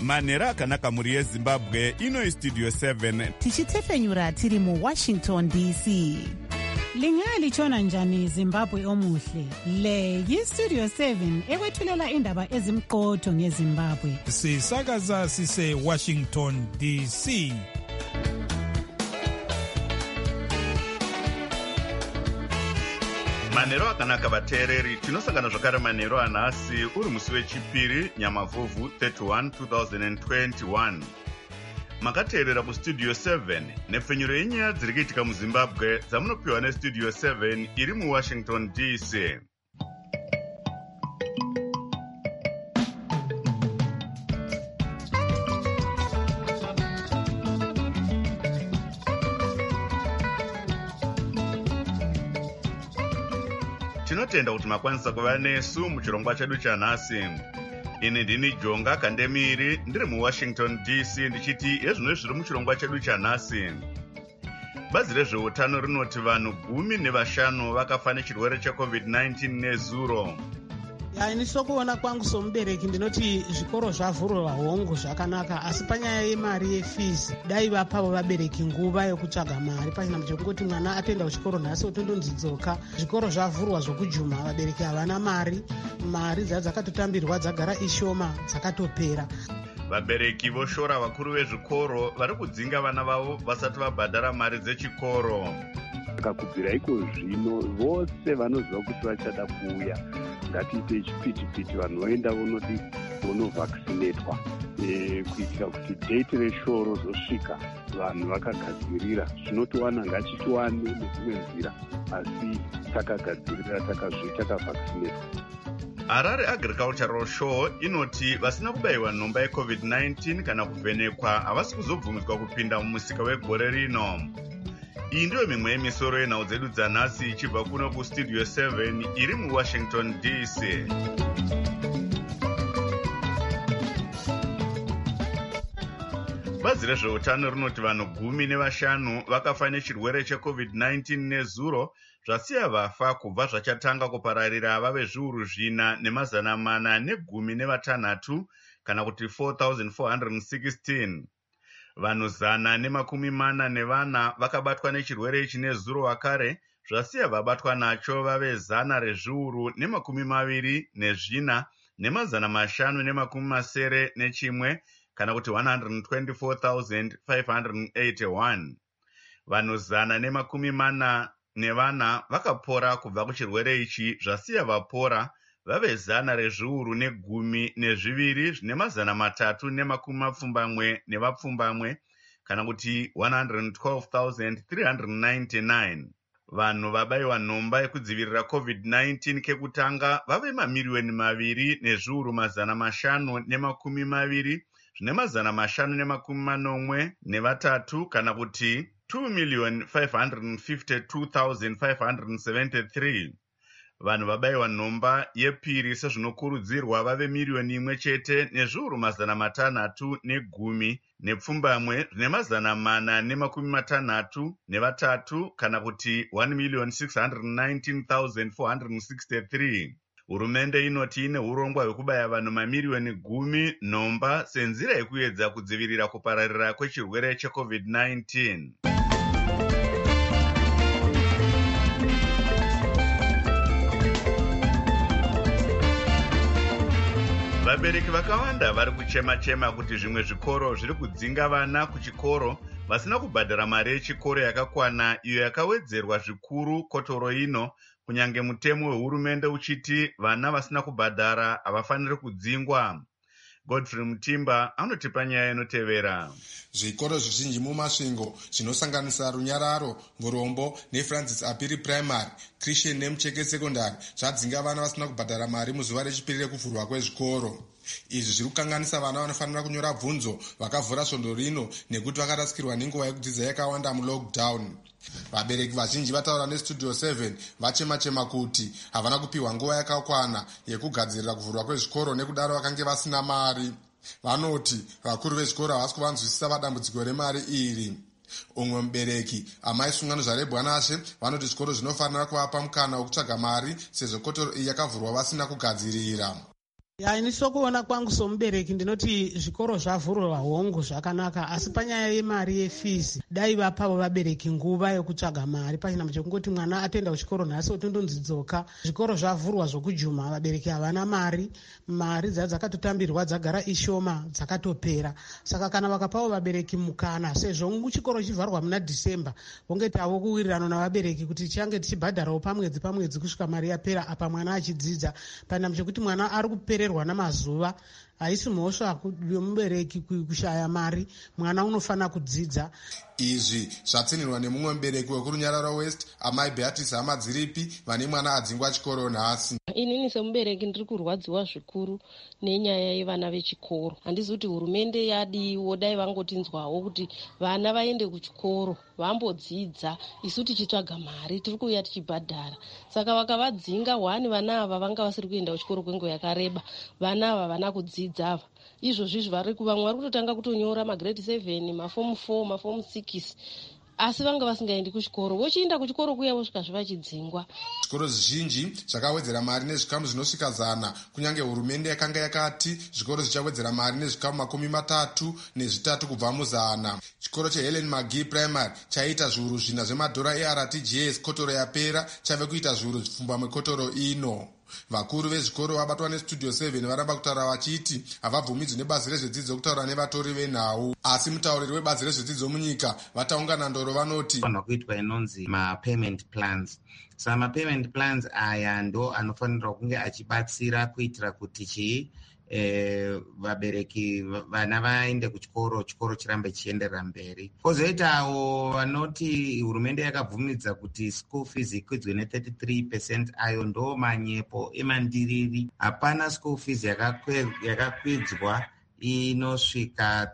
manhero akanaka mhuri yezimbabwe. Ino Studio 7 tichitefenyura tiri muWashington DC. Lingalitshona njani Zimbabwe omuhle? Le yiStudio 7 ekwethulela indaba ezimqotho ngeZimbabwe. Sisakaza sise Washington DC. manhero akanaka vateereri, tinosangana zvakare manhero anhasi uri musi wechipiri Nyamavhuvhu 31 2021. Makateerera kuStudio 7 nepfenyuro yenyaya dziri kuitika muZimbabwe dzamunopiwa neStudio 7 iri muWashington DC. Tinotenda kuti makwanisa kuva nesu muchirongwa chedu chanhasi. Ini ndini Jonga Kandemiri ndiri muWashington DC ndichiti ezvino zviri muchirongwa chedu chanhasi. Bazi rezveutano rinoti vanhu 15 vakafa nechirwere cheCovid-19 nezuro. Ini sokuona kwangu somubereki ndinoti zvikoro zvavhurwa hongu zvakanaka, asi panyaya yemari yefees dai vapawo vabereki nguva yokutsvaga mari pasina chekungoti mwana atoenda kuchikoro nhasi otondonzidzoka. Zvikoro zvavhurwa zvokujuma, vabereki havana mari dzakatotambirwa dzagara ishoma dzakatopera. Vabereki voshora vakuru vezvikoro vari kudzinga vana vavo vasati vabhadhara mari dzechikoro. Kubvira iko zvino vose vanoziva kuti vachada kuuya ngatiite chipiti vanhu vaenda vonovhakisinetwa kuitira kuti date reshoo rozosvika vanhu vakagadzirira. Zvinotowana ngachitiwane nedzimwe nzira, asi takagadzirira takavhakisinetwa. Harare Agricultural Show inoti vasina kubayiwa nhomba yeCovid-19 kana kuvhenekwa havasi kuzobvumidzwa kupinda mumusika wegore rino. Iyi ndiyo mimwe yemisoro yenhau dzedu dzanhasi ichibva kuno kuStudio 7 iri muWashington DC. Bazi rezveutano rinoti vanhu 15 vakafa nechirwere cheCovid-19 nezuro, zvasiya vafa kubva zvachatanga kupararira vave zviuru 4,416 kana kuti 4,416. Vanhu 144 vakabatwa nechirwere ichi nezuro vakare, zvasiya vabatwa nacho vave 124,591 kana kuti 124,581. Vanhu 144 vakapora kubva kuchirwere ichi, zvasiya vapora vave 112,370 nevapfumbamwe kana kuti 112,399. Vanhu vabayiwa nhomba yekudzivirira COVID-19 kekutanga vave 2,520,553 kana kuti 2,552,573. Vanhu vabayiwa nhomba yepiri sezvinokurudzirwa vave 1,000,000,610 nepfumbamwe 463,000 kana kuti 1,619,463. Hurumende inoti ine urongwa hwekubaya vanhu 10,000,000 nhomba senzira yekuedza kudzivirira kupararira kwechirwere cheCovid-19. Vabereki vakawanda vari kuchema-chema kuti zvimwe zvikoro zviri kudzinga vana kuchikoro vasina kubhadhara mari yechikoro yakakwana, iyo yakawedzerwa zvikuru kotoro ino, kunyange mutemo wehurumende uchiti vana vasina kubhadhara havafaniri kudzingwa. Godfrey Mutimba anotipa nyaya inotevera. Zvikoro zvizhinji mumasvingo zvinosanganisa Runyararo, Murombo neFrancis Apiri Primary, Christian neMucheke Secondary zvadzinga vana vasina kubhadhara mari muzuva rechipiri rekuvhurwa kwezvikoro. Izvi zviri kukanganisa vana vanofanira kunyora bvunzo vakavhura svondo rino nekuti vakarasikirwa nenguva yekudzidza yakawanda mulockdown. Vabereki vazhinji vataura neStudio 7 vachema-chema kuti havana kupiwa nguva yakakwana yekugadzirira kuvhurwa kwezvikoro nekudaro vakange vasina mari. Vanoti vakuru vezvikoro havasi kuvanzwisisa padambudziko remari iri. Umwe mubereki, amai Sungano Zvarebwanashe, vanoti zvikoro zvinofanira kuvapa mukana wekutsvaga mari sezvo kotoro iyi yakavhurwa vasina kugadzirira. ini sokuona kwangu somubereki ndinoti zvikoro zvavhurwa hongu zvakanaka, asi panyaya yemari yefees dai vapavo vabereki nguva yokutsvaga mari pachinamo chekungoti mwana atenda kuchikoro nhasi otondonzi dzoka. Zvikoro zvavhurwa zvokujuma, vabereki havana mari dzakatotambirwa dzagara ishoma dzakatopera. Saka kana vakapavo vabereki mukana, sezvo chikoro chivharwa muna Dhisemba, vonge tavo kuwirirana navabereki kuti change tichibhadharawo pamwedzi kusvika mari yapera apa mwana achidzidza. Pachinamo chekuti mwana ari kupererwa namazuva, haisi mhosva yomubereki kushaya mari, mwana unofanira kudzidza. Izvi zvatsinirwa nemumwe mubereki wekurunyararo West, amai Beatrice Hamadziripi, vane mwana adzingwa chikoro nhasi. Inini semubereki ndiri kurwadziwa zvikuru nenyaya yevana vechikoro. Handisi kuti hurumende yadiwo, dai vangotinzwawo kuti vana vaende kuchikoro vambodzidza, isu tichitsvaga mari tiri kuuya tichibhadhara. Saka vakavadzinga vana ava vanga vasiri kuenda kuchikoro kwenguva yakareba, vana ava vana kudzidza ava. Izvozvi vamwe vari kutotanga kutonyora magrade 7, mafomu 4, mafomu 6, asi vanga vasingaendi kuchikoro, vochienda kuchikoro kuya vosvika zvivachidzingwa. Zvikoro zvizhinji zvakawedzera mari nezvikamu zvinosvika 100, kunyange hurumende yakanga yakati zvikoro zvichawedzera mari nezvikamu 33 kubva mu100. Chikoro cheHelen Magee Primary chaita zviuru 4 zvemadhora eRTGS kotoro yapera, chave kuita zviuru 10 kotoro ino. Vakuru vezvikoro vabatwa neStudio 7 varamba kutaura vachiti havabvumidzwi nebazi rezvedzidzo kutaura nevatori venhau, asi mutauriri webazi rezvedzidzo munyika vataungana ndoro vanoti vanhu kuitwa inonzi mapayment plans. Saka mapayment plans aya ndo anofanirwa kunge achibatsira kuitira kuti vabereki vana vaende kuchikoro, chikoro chirambe chienderera mberi. Kozoitawo vanoti hurumende yakabvumidza kuti school fees ikwidzwe ne33%, ayo ndo manyepo emandiriri. Hapana school fees yakakwidzwa inosvika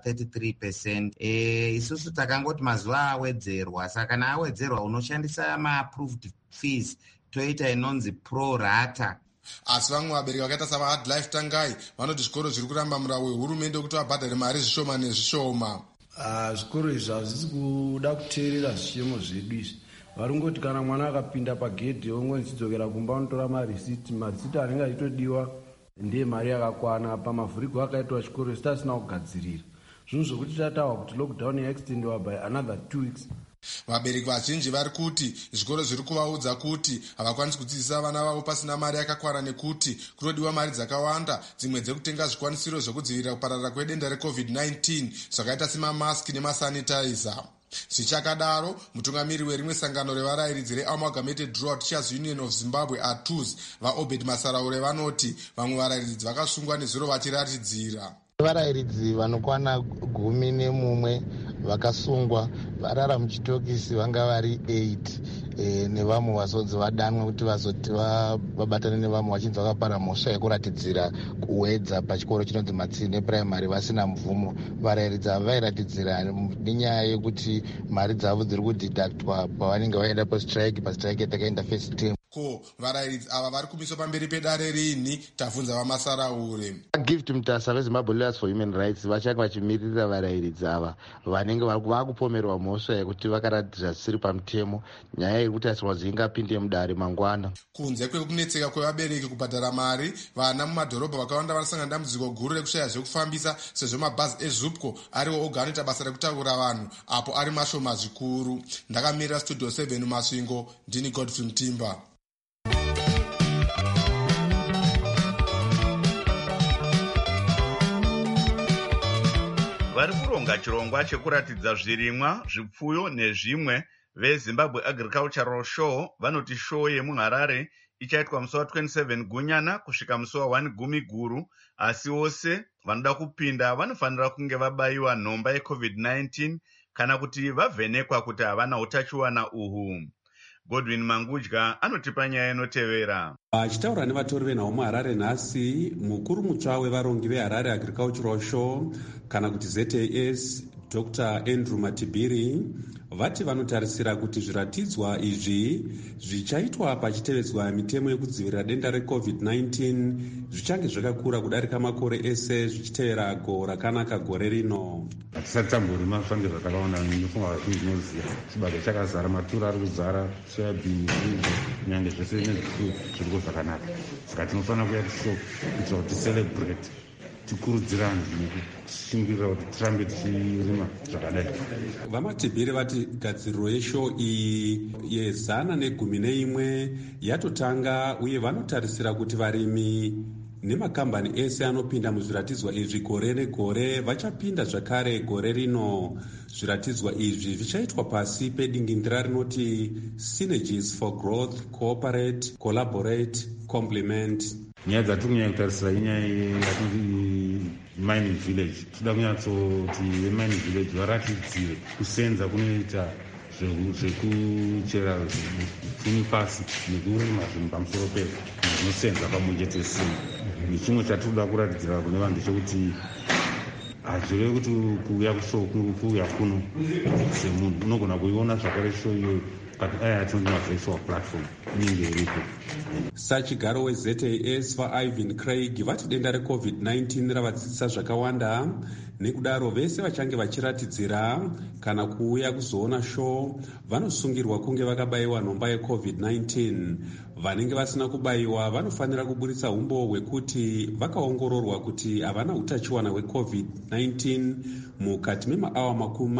33%. Isusu takangoti mazuva awedzerwa, saka kana awedzerwa unoshandisa ma-approved fees, toita inonzi pro rata. Asi vamwe vabereki vakaita savaHard Life Tangai vanoti zvikoro zviri kuramba murau wehurumende wekuti vabhadhare mari zvishoma nezvishoma. Zvikoro izvi hazvisi kuda kuteerera zvichemo zvedu izvi. Varungoti kana mwana akapinda pagedhi ongochidzokera kumba unotora marisiti anenge achitodiwa ndiye mari yakakwana. Pamavhuriko akaitwa chikoro isi tasina kugadzirira. Zvinhu zvokuti tatawa kuti lockdown yaextendiwa by another 2 weeks. Vabereki vazhinji vari kuti zvikoro zviri kuvaudza kuti havakwanisi kudzidzisa vana vavo pasina mari yakakwana nekuti kunodiwa mari dzakawanda, dzimwe dzekutenga zvikwanisiro zvokudzivirira kupararira kwedenda reCovid-19 zvakaita semamaski nemasanitizer. Zvichakadaro, mutungamiri werimwe sangano revarayiridzi reAmalgamated Rural Teachers Union of Zimbabwe ATUZ vaObed Masaraure vanoti vamwe varayiridzi vakasungwa nezuro vachiratidzira. Varayiridzi vanokwana 11 vakasungwa varara muchitokisi vanga vari 8 nevamwe vazodzi vadanwa kuti vazoti vabatane nevamwe vachinzi vakapara mhosva yekuratidzira kuwedza pachikoro chinonzi Matsine Primary vasina mvumo. Varayiridzi ava vairatidzira nenyaya yekuti mari dzavo dziri kudhidhaktwa pavanenge vaenda pastrike yatakaenda first term. Ko varayiridzi ava vari kumiswa pamberi pedare rini? Tabvunza vaMasaraure. Gift Mutasa veZimbabwe Lawyers for Human Rights vachanga vachimirira varayiridzi ava vanenge vakupomerwa mhosva yekuti vakaratidzira zvisiri pamutemo, nyaya yekuti asingazvi ingapinde mudare mangwana. Kunze kwekunetseka kwevabereki kubhadhara mari, vana mumadhorobha vakawanda vanosangana dambudziko guru rekushaya zvekufambisa, sezvo mabhazi eZupco ariwo oga anoita basa rekutakura vanhu apo ari mashoma zvikuru. Ndakamirira Studio 7 Masvingo, ndini Godfrey Mtimba. Vari kuronga chirongwa chekuratidza zvirimwa, zvipfuyo nezvimwe veZimbabwe Agricultural Show vanoti show yemuHarare ichaitwa musi wa27 Gunyana kusvika musi wa1 Gumiguru, asi vose vanoda kupinda vanofanira kunge vabayiwa nhomba yeCovid-19 kana kuti vavhenekwa kuti havana utachiwana uhu. Godwin Mangudya anotipa nyaya inotevera. Achitaura nevatori venhau muHarare nhasi, mukuru mutsva wevarongi veHarare Agricultural Show kana kuti ZAS Dr. Andrew Matibiri vati vanotarisira kuti zviratidzwa izvi zvichaitwa pachitevedzwa mitemo yekudzivirira denda reCovid-19 zvichange zvakakura kudarika makore ese zvichitevera go rakanaka gore rino. Hatisati tamborima zvange zvakawanda nofunga vazhinji zvinoziva chibage chakazara, maturo ari kuzara, soyabhini, nyange zvese nezviriko zvakanaka. Saka tinofanira kuya tishopu kuitira kuti tiselebrate, tikurudzirane nekushingirira kuti tirambe tichirima zvakadai. Vamatibhiri vati gadziriro yeshow iyi ye111 yatotanga uye vanotarisira kuti varimi nemakambani ese anopinda muzviratidzwa izvi gore negore vachapinda zvakare gore rino. Zviratidzwa izvi zvichaitwa pasi pedingindira rinoti Synergies for Growth, Cooperate, Collaborate, Complement. Nyaya dzatiri kunyanya kutarisira inyaya yatinoti mining village. Toda kunyatsoti vemining village varatidzire kusenza kunoita zvekuchera pfumi pasi nekurima zvinhu pamusoro pezvo zvinosenza pamwe chete simba. Nechimwe chatinoda kuratidzira kune vanhu ndechekuti hazvirevi kuti kuuya kushow kuuya kuno semunhu unogona kuiona zvakare show iyoyo atinoti mavirtual platform inenge iripo. Sachigaro weZAS vaIvan Craig vati denda reCovid-19 ravadzidzisa zvakawanda, nekudaro vese vachange vachiratidzira kana kuuya kuzoona show vanosungirwa kunge vakabayiwa nhomba yeCovid-19. Vanenge vasina kubayiwa vanofanira kuburitsa umbo hwekuti vakaongororwa kuti havana utachiwana hweCovid-19 mukati memaawa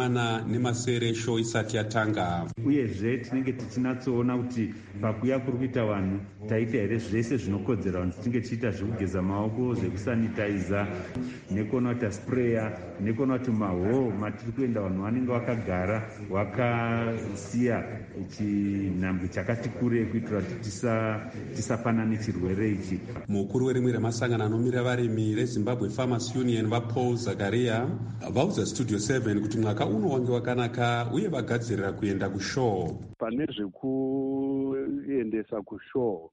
48 show isati yatanga. Uyezve tinenge tichinatsoona kuti pakuya kuri kuita vanhu taita here zvese zvinokodzera vanhu tinge tichiita zvekugeza maoko, zvekusanitiza, nekuona kuti spraya, nekuona kuti mahoo matiri kuenda vanhu vanenge vakagara vakasiya chinhambwe chakati kurei kuitira kuti tisapanane chirwere ichi. Mukuru werimwe remasangano anomirira varimi reZimbabwe Farmers Union vaPaul Zakaria vaudza Studio 7 kuti mwaka uno wange wakanaka uye vagadzirira kuenda kushow. Pane zvekuendesa kushow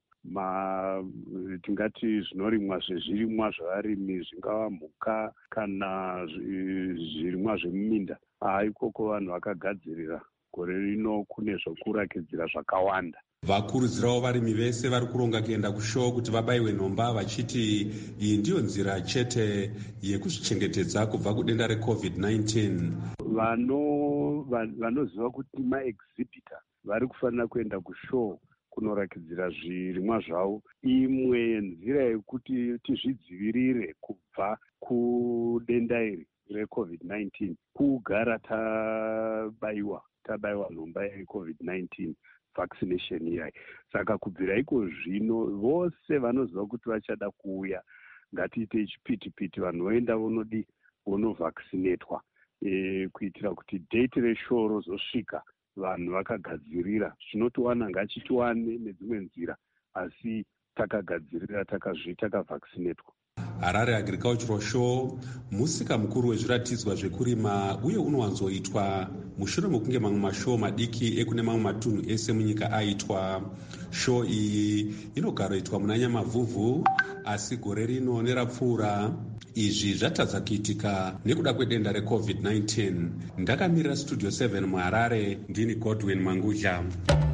tingati zvinorimwa zvezvirimwa zvevarimi, zvingava mhuka kana zvirimwa zvemuminda, ikoko vanhu vakagadzirira gore rino kune zvokurakidzira zvakawanda. Vakurudzirawo varimi vese vari kuronga kuenda kushow kuti vabayiwe nhomba vachiti iyi ndiyo nzira chete yekuzvichengetedza kubva kudenda reCovid-19. Vanoziva kuti maexhibita vari kufanira kuenda kushow kunorakidzira zvirimwa zvavo. Imwe yenzira yekuti tizvidzivirire kubva kudenda iri reCovid-19 kugara tabayiwa nhomba yeCovid-19 vaccination iyai. Saka kubvira iko zvino vose vanoziva kuti vachada kuuya ngatiite chipiti-piti, vanhu voenda vonovhaccinatwa kuitira kuti date reshow rozosvika vanhu vakagadzirira. Zvinotiwana ngachitiwane nedzimwe nzira, asi takagadzirira takavhaccinatwa. Harare Agricultural Show musika mukuru wezviratidzwa zvekurima uye unowanzoitwa mushure mekunge mamwe mashow madiki ekune mamwe matunhu ese munyika aitwa. Show iyi inogara itwa muna Nyamavhuvhu, asi gore rino nerapfuura izvi zvatadza kuitika nekuda kwedenda reCovid-19. Ndakamirira Studio 7 muHarare, ndini Godwin Mangudla.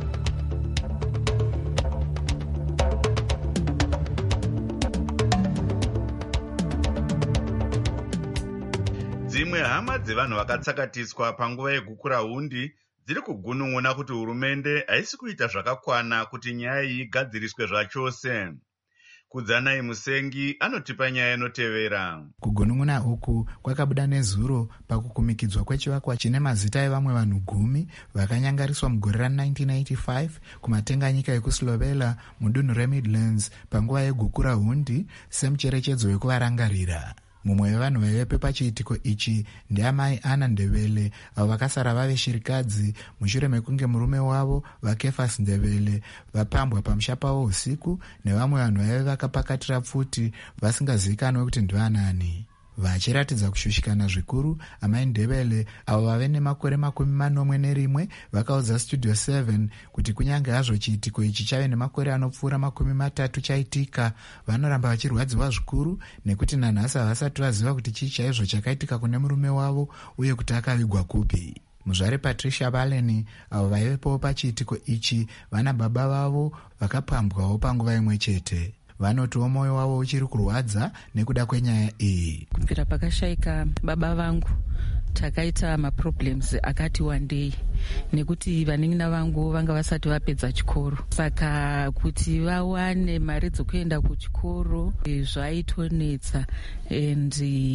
Dzimwe hama dzevanhu vakatsakatiswa panguva yegukura hundi dziri kugunun'una kuti hurumende haisi kuita zvakakwana kuti nyaya iyi igadziriswe zvachose. Kudzanai Musengi anotipa nyaya inotevera. Kugunun'una uku kwakabuda nezuro pakukumikidzwa kwechivakwa chine mazita evamwe vanhu 10 vakanyangariswa mugore ra1985 kumatenganyika ekuSlovela mudunhu reMidlands panguva yegukura hundi semucherechedzo wekuvarangarira. Mumwe wevanhu vaivepo pachiitiko ichi ndiamai Ana Ndebele, avo vakasara vave shirikadzi mushure mekunge murume wavo vaKefas Ndebele vapambwa pamusha pavo usiku nevamwe vanhu vaive vakapakatira pfuti vasingazivikanwe kuti ndivanani. vachiratidza kushushikana zvikuru. Amai Ndebele avo vave nemakore 41 vakaudza Studio 7 kuti kunyange hazvo chiitiko ichi chave nemakore anopfuura 30 chaitika, vanoramba vachirwadziwa zvikuru nekuti nanhasi havasati vaziva kuti chii chaizvo chakaitika kune murume wavo uye kuti akavigwa kupi. Muzvare Patricia Baleni avo vaivepowo pachiitiko ichi vana baba vavo vakapambwawo panguva imwe chete. Vanotiwo mwoyo wavo uchiri kurwadza nekuda kwenyaya iyi. Kubvira pakashaika baba vangu takaita maproblems akati wandei, nekuti vanen'ina vangu vanga vasati vapedza chikoro, saka kuti vawane mari dzokuenda kuchikoro zvaitonetsa, and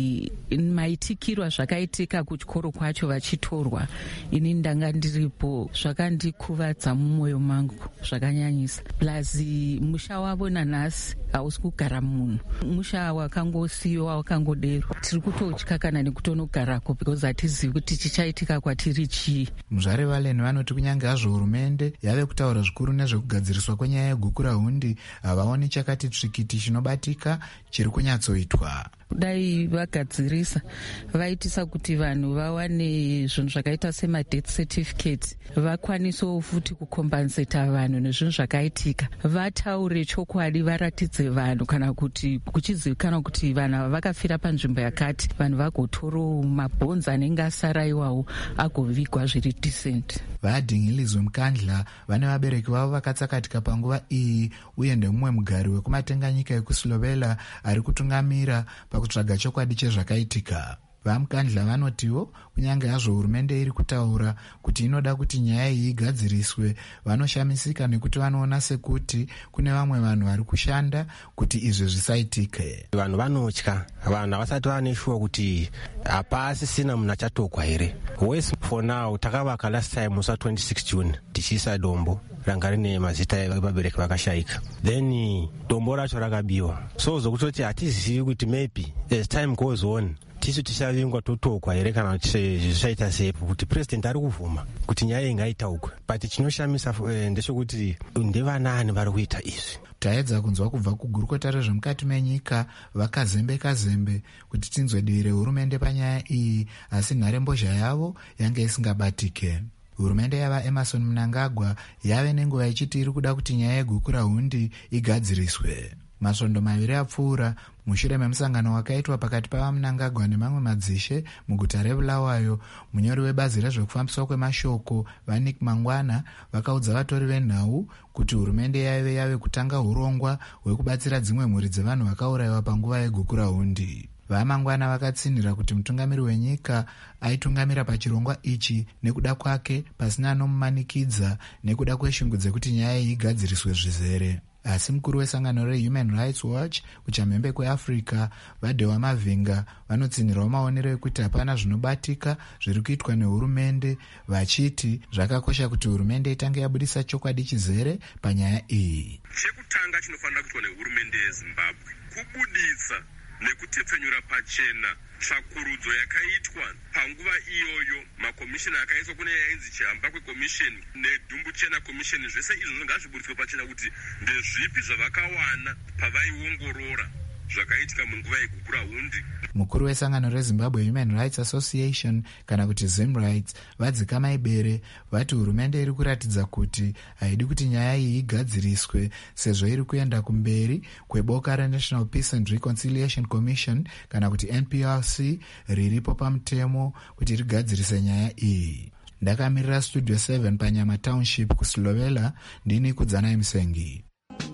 maitikirwa zvakaitika kuchikoro kwacho vachitorwa ini ndanga ndiripo zvakandikuvadza mumwoyo mangu zvakanyanyisa. Plus musha wavo nanhasi hausi kugara munhu, musha wakangosiyiwa wakangodero. Tiri kutotya kana nekutonogarako because hatizivi kuti chichaitika kwatiri chii. Muzvare Valeni vanoti kunyange hazvo hurumende yave kutaura zvikuru nezvekugadziriswa kwenyaya yeguku rahundi, havaoni chakati tsvikiti chinobatika chiri kunyatsoitwa. Dai vagadzirisa vaitisa kuti vanhu vawane zvinhu zvakaita semadeath certificate, vakwanisewo futi kukombenseta vanhu nezvinhu zvakaitika, vataure chokwadi, varatidze vanhu kana kuti kuchizivikanwa kuti vanhu ava vakafira panzvimbo yakati, vanhu vagotorowo mabhonzi anenge asara iwawo agovigwa zviri decent. Vadingilizwe Mukandla vane vabereki vavo vakatsakatika panguva iyi uye ndemumwe mugari wekumatenga nyika yekuslovela ari kutungamira pakutsvaga chokwadi chezvakaitika. VaMukandla vanotiwo kunyange hazvo hurumende iri kutaura kuti inoda kuti nyaya iyi igadziriswe, vanoshamisika nekuti vanoona sekuti kune vamwe vanhu vari kushanda kuti izvi zvisaitike. Vanhu vanotya, vanhu havasati vane shuwa kuti hapasisina munhu achatokwa here. Wes for now takavaka last time musa 26 June tichiisa dombo ranga rine mazita evabereki vakashaika, then dombo racho rakabiwa, so zokutoti hatizivi kuti maybe as time goes on tisu tichavingwa totokwa here kana zvichaita sepo, kuti president ari kuvhuma kuti nyaya ingaitaukwe, but chinoshamisa ndechekuti ndevanani vari kuita izvi. Taedza kunzwa kubva kugurukota rezvemukati menyika vakazembe kuti tinzwe divi rehurumende panyaya iyi, asi nharembozha yavo yange isingabatike. Hurumende yava Emerson Mnangagwa yave nenguva ichiti iri kuda kuti nyaya yeguku rahundi igadziriswe. Masvondo 2 apfuura mushure memusangano wakaitwa pakati pavaMnangagwa nemamwe madzishe muguta reBulawayo, munyori webazi rezvekufambiswa kwemashoko vaNick Mangwana vakaudza vatori venhau kuti hurumende yave kutanga urongwa hwekubatsira dzimwe mhuri dzevanhu vakaurayiwa panguva yeguku rahundi. VaMangwana vakatsinhira kuti mutungamiri wenyika aitungamira pachirongwa ichi nekuda kwake pasina anomumanikidza nekuda kweshungu dzekuti nyaya iyi igadziriswe zvizere. Asi mukuru wesangano reHuman Rights Watch kuchamhembe kweAfrica Vadhewa Mavhinga vanotsinhirawo maonero ekuti hapana zvinobatika zviri kuitwa nehurumende, vachiti zvakakosha kuti hurumende itange yabudisa chokwadi chizere panyaya iyi. Chekutanga chinofanira kuitwa nehurumende yeZimbabwe kubuditsa nekutepfenyura pachena tsvakurudzo yakaitwa panguva iyoyo. Makomishini akaiswa kune yainzi chihamba kwekomishini nedhumbuchena komishini, zvese izvo ngazviburitswe pachena kuti ndezvipi zvavakawana pavaiongorora zvakaitika munguva yeguku rahundi. Mukuru wesangano reZimbabwe Human Rights Association kana kuti ZimRights Vadzika Maibere vati hurumende iri kuratidza kuti haidi kuti nyaya iyi igadziriswe sezvo iri kuenda kumberi kweboka reNational Peace and Reconciliation Commission kana kuti NPRC riripo pamutemo kuti rigadzirise nyaya iyi. Ndakamirira Studio 7 paNyama Township kuSlovela, ndini Kudzanai Musengi.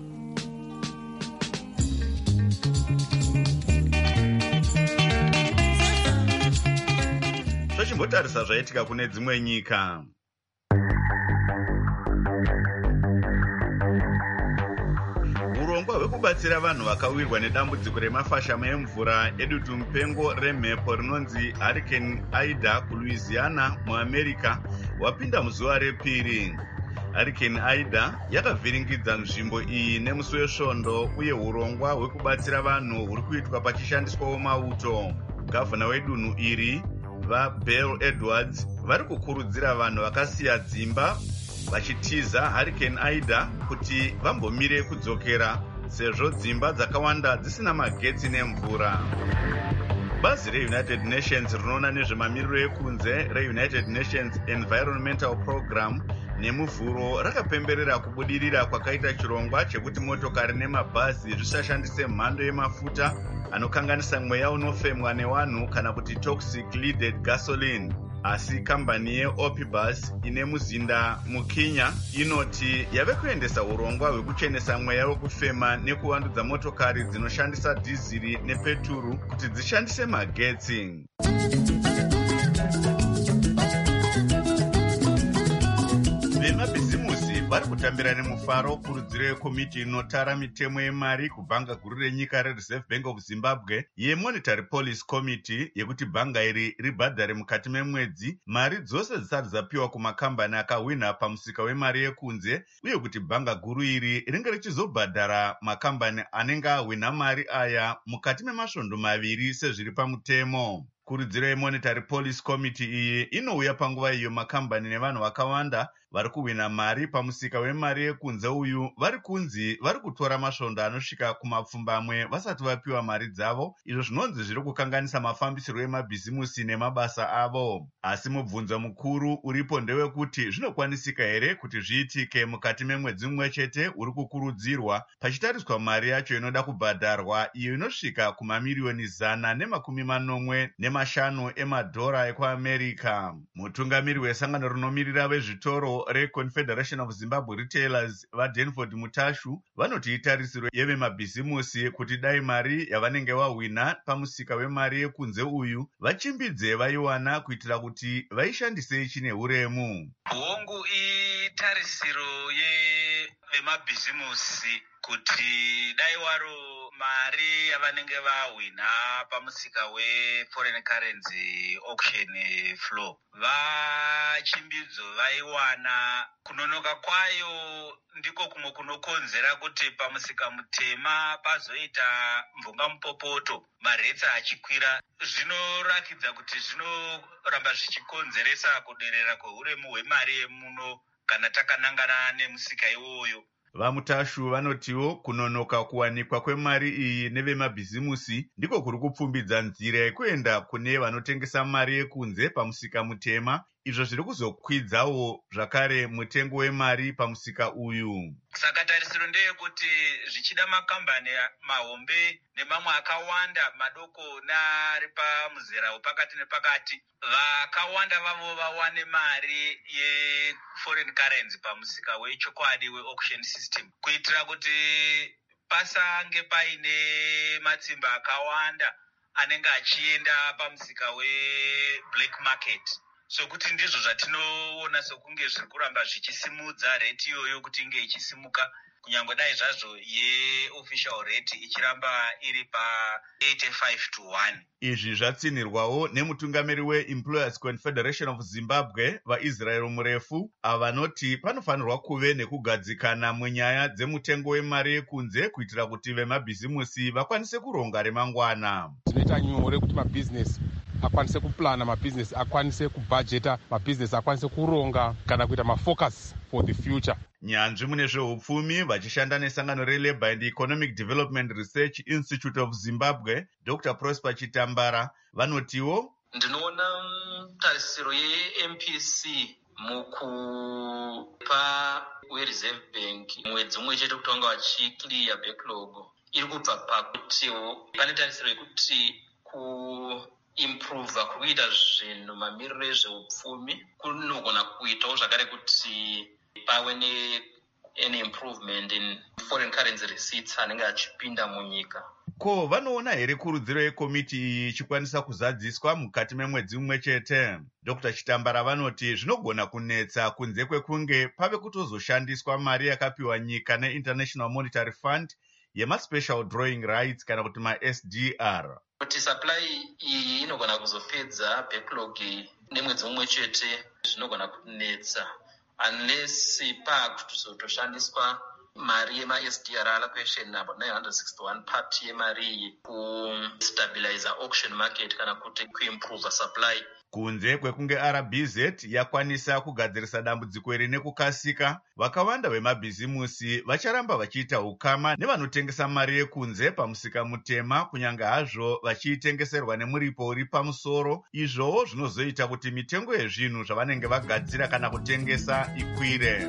Tochimbotarisa zvaitika kune dzimwe nyika. Urongwa hwekubatsira vanhu vakawirwa nedambudziko remafashamo emvura edutu mupengo remhepo rinonzi Hurricane Ida kuLouisiana muAmerica hwapinda muzuva repiri. Hurricane Ida yakavhiringidza nzvimbo iyi nemusi wesvondo uye urongwa hwekubatsira vanhu huri kuitwa pachishandiswawo mauto. Gavhana wedunhu iri vaBell Edwards vari kukurudzira vanhu vakasiya dzimba vachitiza Hurricane Ida kuti vambomire kudzokera sezvo dzimba dzakawanda dzisina magetsi nemvura. bazi reunited nations rinoona nezvemamiriro ekunze reunited nations environmental program nemuvhuro rakapemberera kubudirira kwakaita chirongwa chekuti motokari nemabhazi zvisashandise mhando yemafuta anokanganisa mweya unofemwa nevanhu kana kuti toxic leaded gasoline. Asi kambani yeOpibus ine muzinda muKenya inoti yave kuendesa urongwa hwekuchenesa mweya wekufema nekuvandudza motokari dzinoshandisa dhiziri nepeturu kuti dzishandise magetsi. Vemabhizimusi vari kutambira nemufaro kurudziro yekomiti inotara mitemo yemari kubhanga guru renyika reReserve Bank of Zimbabwe yeMonetary Policy Committee yekuti bhanga iri ribhadhare mukati memwedzi mari dzose dzisati dzapiwa kumakambani akahwina pamusika wemari yekunze, uye kuti bhanga guru iri ringe richizobhadhara makambani anenge ahwina mari aya mukati memasvondo maviri sezviri pamutemo. Kurudziro yeMonetary Policy Committee iyi inouya panguva iyo makambani nevanhu vakawanda vari kuhwina mari pamusika wemari yekunze uyu vari kunzi vari kutora masvondo anosvika kumapfumbamwe vasati vapiwa mari dzavo, izvo zvinonzi zviri kukanganisa mafambisiro emabhizimusi nemabasa avo. Asi mubvunzo mukuru uripo ndewekuti zvinokwanisika here kuti zviitike mukati memwedzi mumwe chete uri kukurudzirwa, pachitariswa mari yacho inoda kubhadharwa iyo inosvika kumamiriyoni 150 emadhora ekuAmerica. Mutungamiri wesangano rinomiririra vezvitoro reConfederation of Zimbabwe Retailers vaDenford Mutashu vanoti itarisiro yevemabhizimusi kuti dai mari yavanenge vahwina pamusika wemari yekunze uyu vachimbidze vaiwana kuitira kuti vaishandise chine uremu. Hongu itarisiro yevemabhizimusi kuti dai waro mari yavanenge vahwina pamusika weforeign currency auction flow vachimbidzo vaiwana. Kunonoka kwayo ndiko kumwe kunokonzera kuti pamusika mutema pazoita mvunga mupopoto maretsi achikwira. Zvinorakidza kuti zvinoramba zvichikonzeresa kuderera kweuremu hwemari yemuno kana takanangana nemusika iwoyo. Vamutashu vanotiwo kunonoka kuwanikwa kwemari iyi nevemabhizimusi ndiko kuri kupfumbidza nzira yekuenda kune vanotengesa mari yekunze pamusika mutema, izvo zviri kuzokwidzawo zvakare mutengo wemari pamusika uyu. Saka tarisiro ndeyekuti zvichida makambani mahombe nemamwe akawanda madoko neari pamuzera wepakati nepakati, vakawanda vavo vawane mari yeforeign currency pamusika wechokwadi weauction system, kuitira kuti pasange paine matsimba akawanda anenge achienda pamusika weblack market. So kuti ndizvo zvatinoona sokunge zviri kuramba zvichisimudza rate iyoyo kuti inge ichisimuka, kunyange dai zvazvo yeofficial rate ichiramba iri pa85-1. Izvi zvatsinirwawo nemutungamiri weEmployers Confederation of Zimbabwe vaIsrael murefu avanoti panofanirwa kuve nekugadzikana munyaya dzemutengo wemari yekunze kuitira kuti vemabhizimusi vakwanise kuronga remangwana. Zvinoita nyore kuti mabhizinesi akwanise kuplana, mabhizinesi akwanise kubhajeta, mabhizinesi akwanise kuronga kana kuita mafocus for the future. Nyanzvi mune zveupfumi vachishanda nesangano reLabour and Economic Development Research Institute of Zimbabwe, Dr. Prosper Chitambara vanotiwo ndinoona tarisiro yeMPC mukupa weReserve Bank mwedzi umwe chete kuti vanga vachiclear backlog iri kubva pakutiwo pane tarisiro yekuti kuimprova kuita zvinhu mamiriro ezveupfumi kunogona kuitawo zvakare kuti pave an improvement in foreign currency receipts anenge achipinda munyika. Ko vanoona here kurudziro yekomiti iyi ichikwanisa kuzadziswa mukati memwedzi umwe chete? Dr. Chitambara vanoti zvinogona kunetsa kunze kwekunge pave kutozoshandiswa mari yakapiwa nyika neInternational Monetary Fund yemaspecial drawing rights kana kuti maSDR. Kuti supply iyi inogona kuzopedza backlog nemwedzi umwe chete zvinogona kunetsa unless pakutozoshandiswa mari yemaSDR allocation about 961 part yemari iyi kustabilize auction market kana kuti kuimprove supply Kunze kwekunge RBZ yakwanisa kugadzirisa dambudziko iri nekukasika, vakawanda vemabhizimusi vacharamba vachiita ukama nevanotengesa mari yekunze pamusika mutema, kunyange hazvo vachiitengeserwa nemuripo uri pamusoro. Izvowo zvinozoita kuti mitengo yezvinhu zvavanenge vagadzira kana kutengesa ikwire.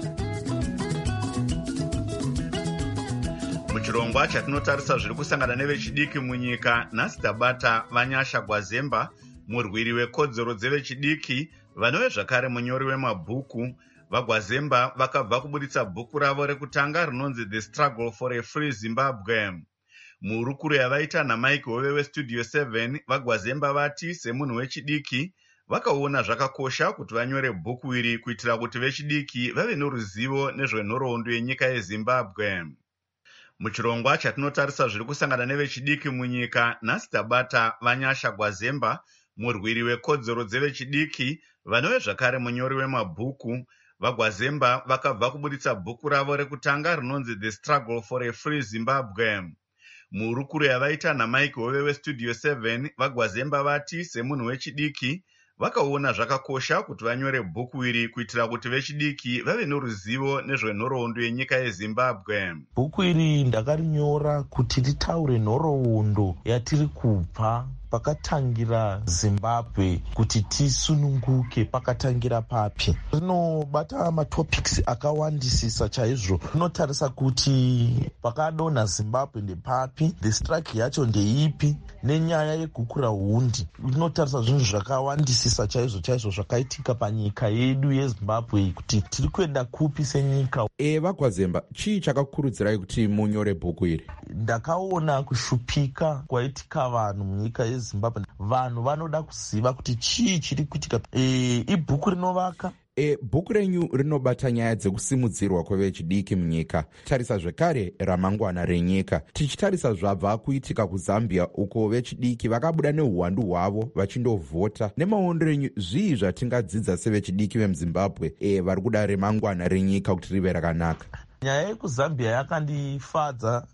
Muchirongwa chatinotarisa zviri kusangana nevechidiki munyika, nhasi tabata Vanyasha Gwazemba, murwiri wekodzero dzevechidiki, vanove zvakare munyori wemabhuku. VaGwazemba vakabva kubuditsa bhuku ravo rekutanga rinonzi The Struggle for a Free Zimbabwe. Murukuru yavaita naMike Hove weStudio 7, vaGwazemba vati semunhu wechidiki vakaona zvakakosha kuti vanyore bhuku iri kuitira kuti vechidiki vave noruzivo nezvenhoroondo yenyika yeZimbabwe. Muchirongwa chatinotarisa zviri kusangana nevechidiki munyika, nhasi tabata Vanyasha Gwazemba, murwiri wekodzero dzevechidiki, vanove zvakare munyori wemabhuku. VaGwazemba vakabva kubuditsa bhuku ravo rekutanga rinonzi The Struggle for a Free Zimbabwe. Murukuru yavaita naMike Hove weStudio 7, vaGwazemba vati semunhu wechidiki vakaona zvakakosha kuti vanyore bhuku iri kuitira kuti vechidiki vave noruzivo nezvenhoroondo yenyika yeZimbabwe. Bhuku iri ndakarinyora kuti ritaure nhoroondo yatiri kubva pakatangira Zimbabwe, kuti tisununguke pakatangira papi. Rinobata matopics akawandisisa chaizvo. Rinotarisa kuti pakadonha Zimbabwe ndepapi, the strike yacho ndeipi, nenyaya yegukura hundi. Rinotarisa zvinhu zvakawandisisa chaizvo zvakaitika panyika yedu yeZimbabwe, kuti tiri kuenda kupi senyika. VaGwazemba, chii chakakurudzirai kuti munyore bhuku iri? Ndakaona kushupika kwaitika vanhu munyika yeZimbabwe. Vanhu vanoda kuziva kuti chii chiri kuitika. Ibhuku rinovaka. Bhuku renyu rinobata nyaya dzekusimudzirwa kwevechidiki munyika. Tarisa zvekare ramangwana renyika. Tichitarisa zvabva kuitika kuZambia, uko vechidiki vakabuda neuhwandu hwavo vachindovhota. Nemaondo renyu, zvii zvatingadzidza sevechidiki vemuZimbabwe vari kuda remangwana renyika kuti rive rakanaka? Nyaya yekuZambia yakandifadza.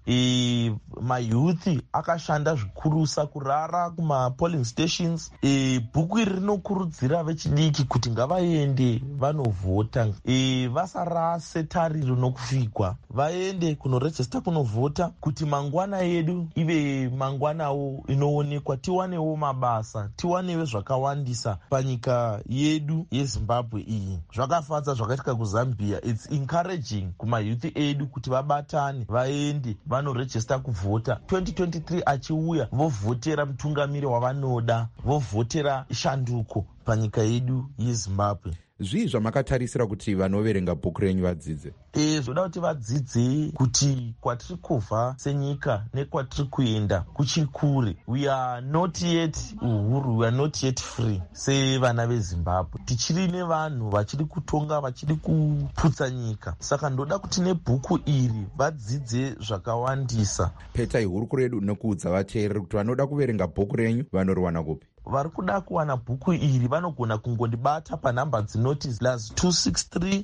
Mayuthi akashanda zvikurusa kurara kumapolling stations. Bhuku iri rinokurudzira vechidiki kuti ngavaende vanovhota, vasarase tariro nokufikwa, vaende kunorejista kunovhota, kuti mangwana yedu ive mangwanawo inoonekwa, tiwanewo mabasa, tiwanewo zvakawandisa panyika yedu yeZimbabwe iyi. Zvakafadza zvakaitika kuZambia. It's encouraging kumayuthi edu kuti vabatane vaende vanorejista kuvhota. 2023 achiuya vovhotera mutungamiri wavanoda, vovhotera shanduko panyika yedu yeZimbabwe. Zvii zvamakatarisira kuti vanoverenga bhuku renyu vadzidze? Zvoda kuti vadzidze kuti kwatiri kubva senyika nekwatiri kuenda kuchiri kure. We are not yet uhuru, we are not yet free sevana veZimbabwe. Tichiri nevanhu vachiri kutonga, vachiri kuputsa nyika. Saka ndoda kuti nebhuku iri vadzidze zvakawandisa. Petai hurukuro yedu nekuudza vateereri kuti vanoda kuverenga bhuku renyu vanoriwana kupi? Vari kuda kuwana bhuku iri vanogona kungondibata panhamba dzinoti +263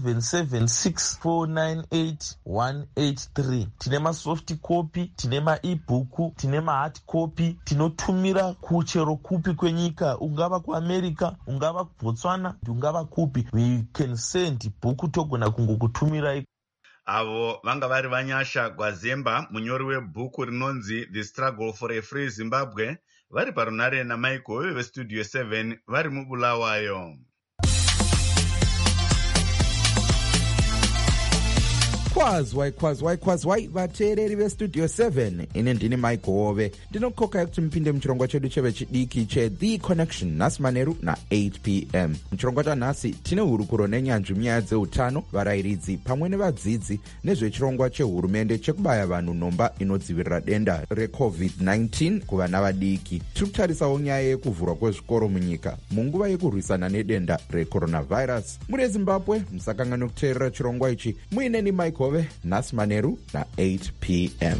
776 498 183. Tine masoft copy, tine maebhuku, tine mahard copy. Tinotumira kuchero kupi kwenyika, ungava kuAmerica, ungava kuBotswana, ungava kupi. We can send bhuku, togona kungokutumirai. Avo vanga vari Vanyasha Gwazemba, munyori webhuku rinonzi The Struggle for a Free Zimbabwe, vari parunare naMike Hove veStudio 7 vari muBulawayo. kwazwai vateereri veStudio 7. Ine ndini Mike Hove, ndinokokai kuti mupinde muchirongwa chedu chevechidiki cheThe Connection nhasi manheru na8 p.m. Muchirongwa chanhasi tine hurukuro nenyanzvi munyaya dzeutano, varayiridzi pamwe nevadzidzi nezvechirongwa chehurumende chekubaya vanhu nhomba inodzivirira denda reCovid-19 kuvana vadiki. Tiri kutarisawo nyaya yekuvhurwa kwezvikoro munyika munguva yekurwisana nedenda recoronavirus. Muri Zimbabwe musakanganwe kuteerera chirongwa ichi. Muineni Mike Hove, nhasi manheru na8 p.m.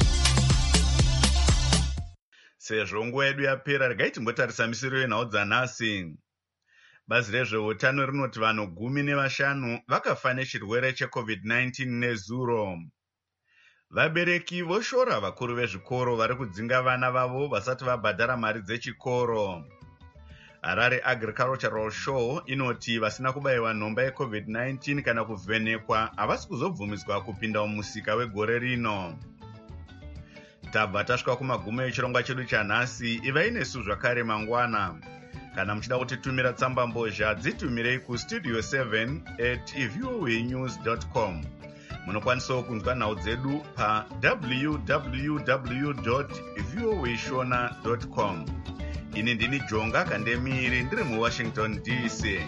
Sezvo nguva yedu yapera, regai timbotarisa misiro yenhau dzanhasi. Bazi rezveutano rinoti vanhu 15 vakafa nechirwere cheCovid-19 nezuro. Vabereki voshora vakuru vezvikoro vari kudzinga vana vavo vasati vabhadhara mari dzechikoro. Harare Agricultural Show inoti vasina kubayiwa nhomba yeCovid-19 kana kuvhenekwa havasi kuzobvumiswa kupinda mumusika wegore rino. Tabva tasvika kumagumo echirongwa chedu chanhasi. Ivai nesu zvakare mangwana. Kana muchida kutitumira tsamba mbozha dzitumirei kustudio 7@voanews.com. Munokwanisawo kunzwa nhau dzedu pa www.voashona.com. Ini ndini Jonga Kandemiri ndiri muWashington DC.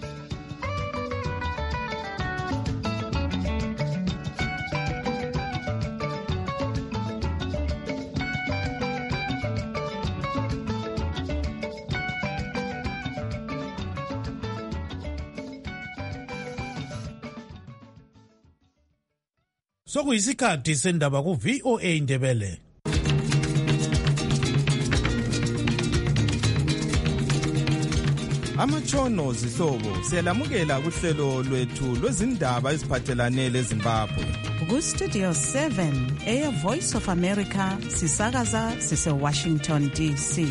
Sokuyisikhathi sendaba ku-VOA Indebele. Amatshono zihlobo siyalamukela kuhlelo lwethu lwezindaba eziphathelane leZimbabwe. Ku-Studio 7 Voice of America sisakaza sise-Washington DC.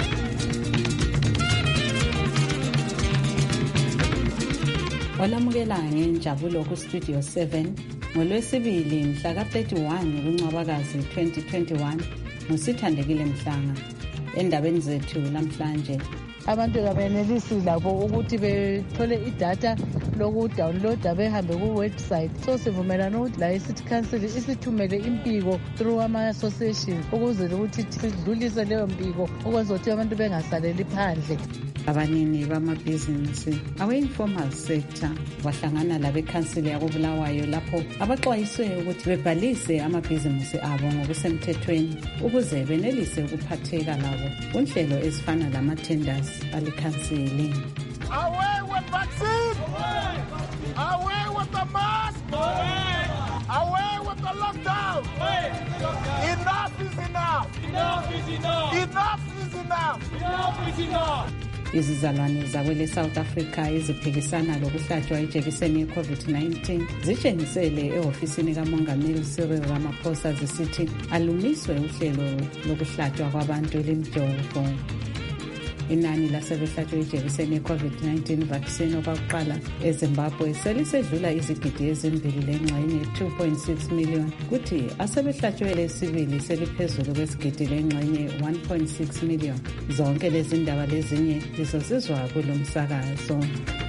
Walamukela ngenjabulo ku-Studio 7 ngolwesibili mhla ka-31 kuNcwabakazi 2021 nguSithandekile Mhlanga. Endabeni zethu namhlanje, abantu kabenelisi labo ukuthi bethole idatha lokudownloada behambe ku-website. So sivumelana ukuthi la i-City Council isithumele impiko through ama-association ukuze ukuthi sidlulise leyo mpiko ukwenza ukuthi abantu bengasaleli phandle. Abanini bamabhizinisi awe-informal sector wahlangana labekhansili yakubulawayo lapho abaxwayiswe ukuthi bebhalise amabhizinisi abo ngokusemthethweni ukuze benelise ukuphatheka labo kunhlelo ezifana lama-tenders alikhansili. Away with vaccine! Away with the mask! Away with the lockdown! Enough is enough! Enough is enough! Enough is enough! Enough is enough! Izizalwane zakwele South Africa eziphikisana lokuhlatshwa ijekiseni ye-COVID-19 zitshengisele ehofisini kaMongameli Cyril Ramaphosa zisithi alumiswe uhlelo lokuhlatshwa kwabantu lemjovo. Inani lasebehlatshwe ijekiseni ye-COVID-19 vaccine okwakuqala eZimbabwe selisedlula izigidi ezimbili lengxenye 2.6 million, kuthi asebehlatshwe lesibili seliphezulu kwesigidi lengxenye 1.6 million. Zonke lezi ndaba lezinye lizozizwa kulo msakazo.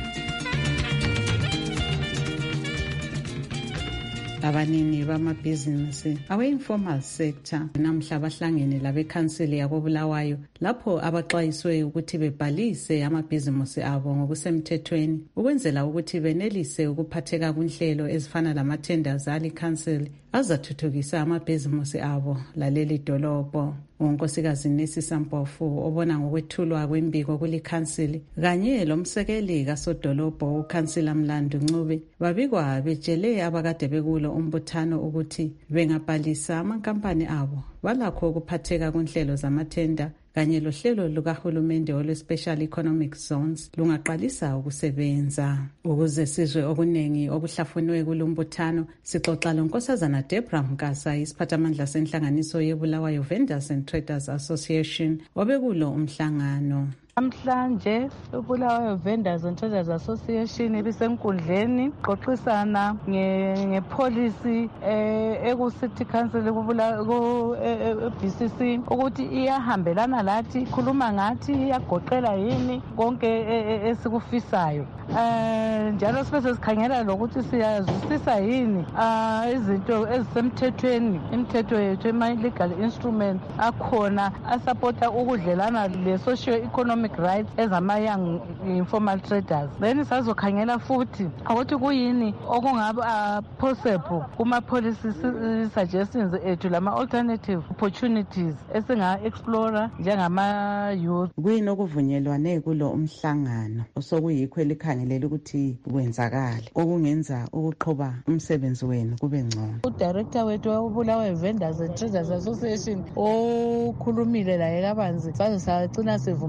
Abanini bamabhizinisi awe-informal sector namhla bahlangene labekhansili yakobulawayo lapho abaxwayiswe ukuthi bebhalise amabhizinisi abo ngokusemthethweni ukwenzela ukuthi benelise ukuphatheka kunhlelo ezifana lama-tenders alikhansili azathuthukisa amabhizinisi abo laleli dolobho. uNkosikazi Nesi Sampofu obona ngokwethulwa kwembiko kulikhansili kanye lomsekeli kasodolobho ukhansila Mlandu Ncube babikwa betshele abakade bekulo umbuthano ukuthi bengabhalisa amankampani abo balakho ukuphatheka kunhlelo zamathenda kanye lohlelo lukahulumende olwe-Special Economic Zones lungaqalisa ukusebenza. Ukuze sizwe okunengi okuhlafunwe kulumbuthano, sixoxa loNkosazana Debra Mkasa, isiphathamandla senhlanganiso yeBulawayo Vendors and Traders Association, obekulo umhlangano. Namhlanje uBulawayo Vendors and Traders Association ibisenkundleni xoxisana ngepolicy eku-City Council ku-BCC ukuthi iyahambelana lathi, ikhuluma ngathi, iyagoqela yini konke esikufisayo. Njalo sibe sikhangela lokuthi siyazwisisa yini izinto ezisemthethweni, imithetho yethu ema-legal instruments akhona asupporta ukudlelana le-socio-economic rights ezama-young informal traders. Then sazokhangela futhi ukuthi kuyini okungaba possible kuma-policy suggestions ethu lama-alternative opportunities esinga-explora njengama-youth. Kuyini okuvunyelwane kulo umhlangano osokuyikho elikhangelela ukuthi kwenzakale okungenza ukuqhuba umsebenzi wenu kube ngcono? Udirector wethu wabulawayo Vendors and Traders Association okhulumile laye kabanzi saze sagcina sivumelana ukuthi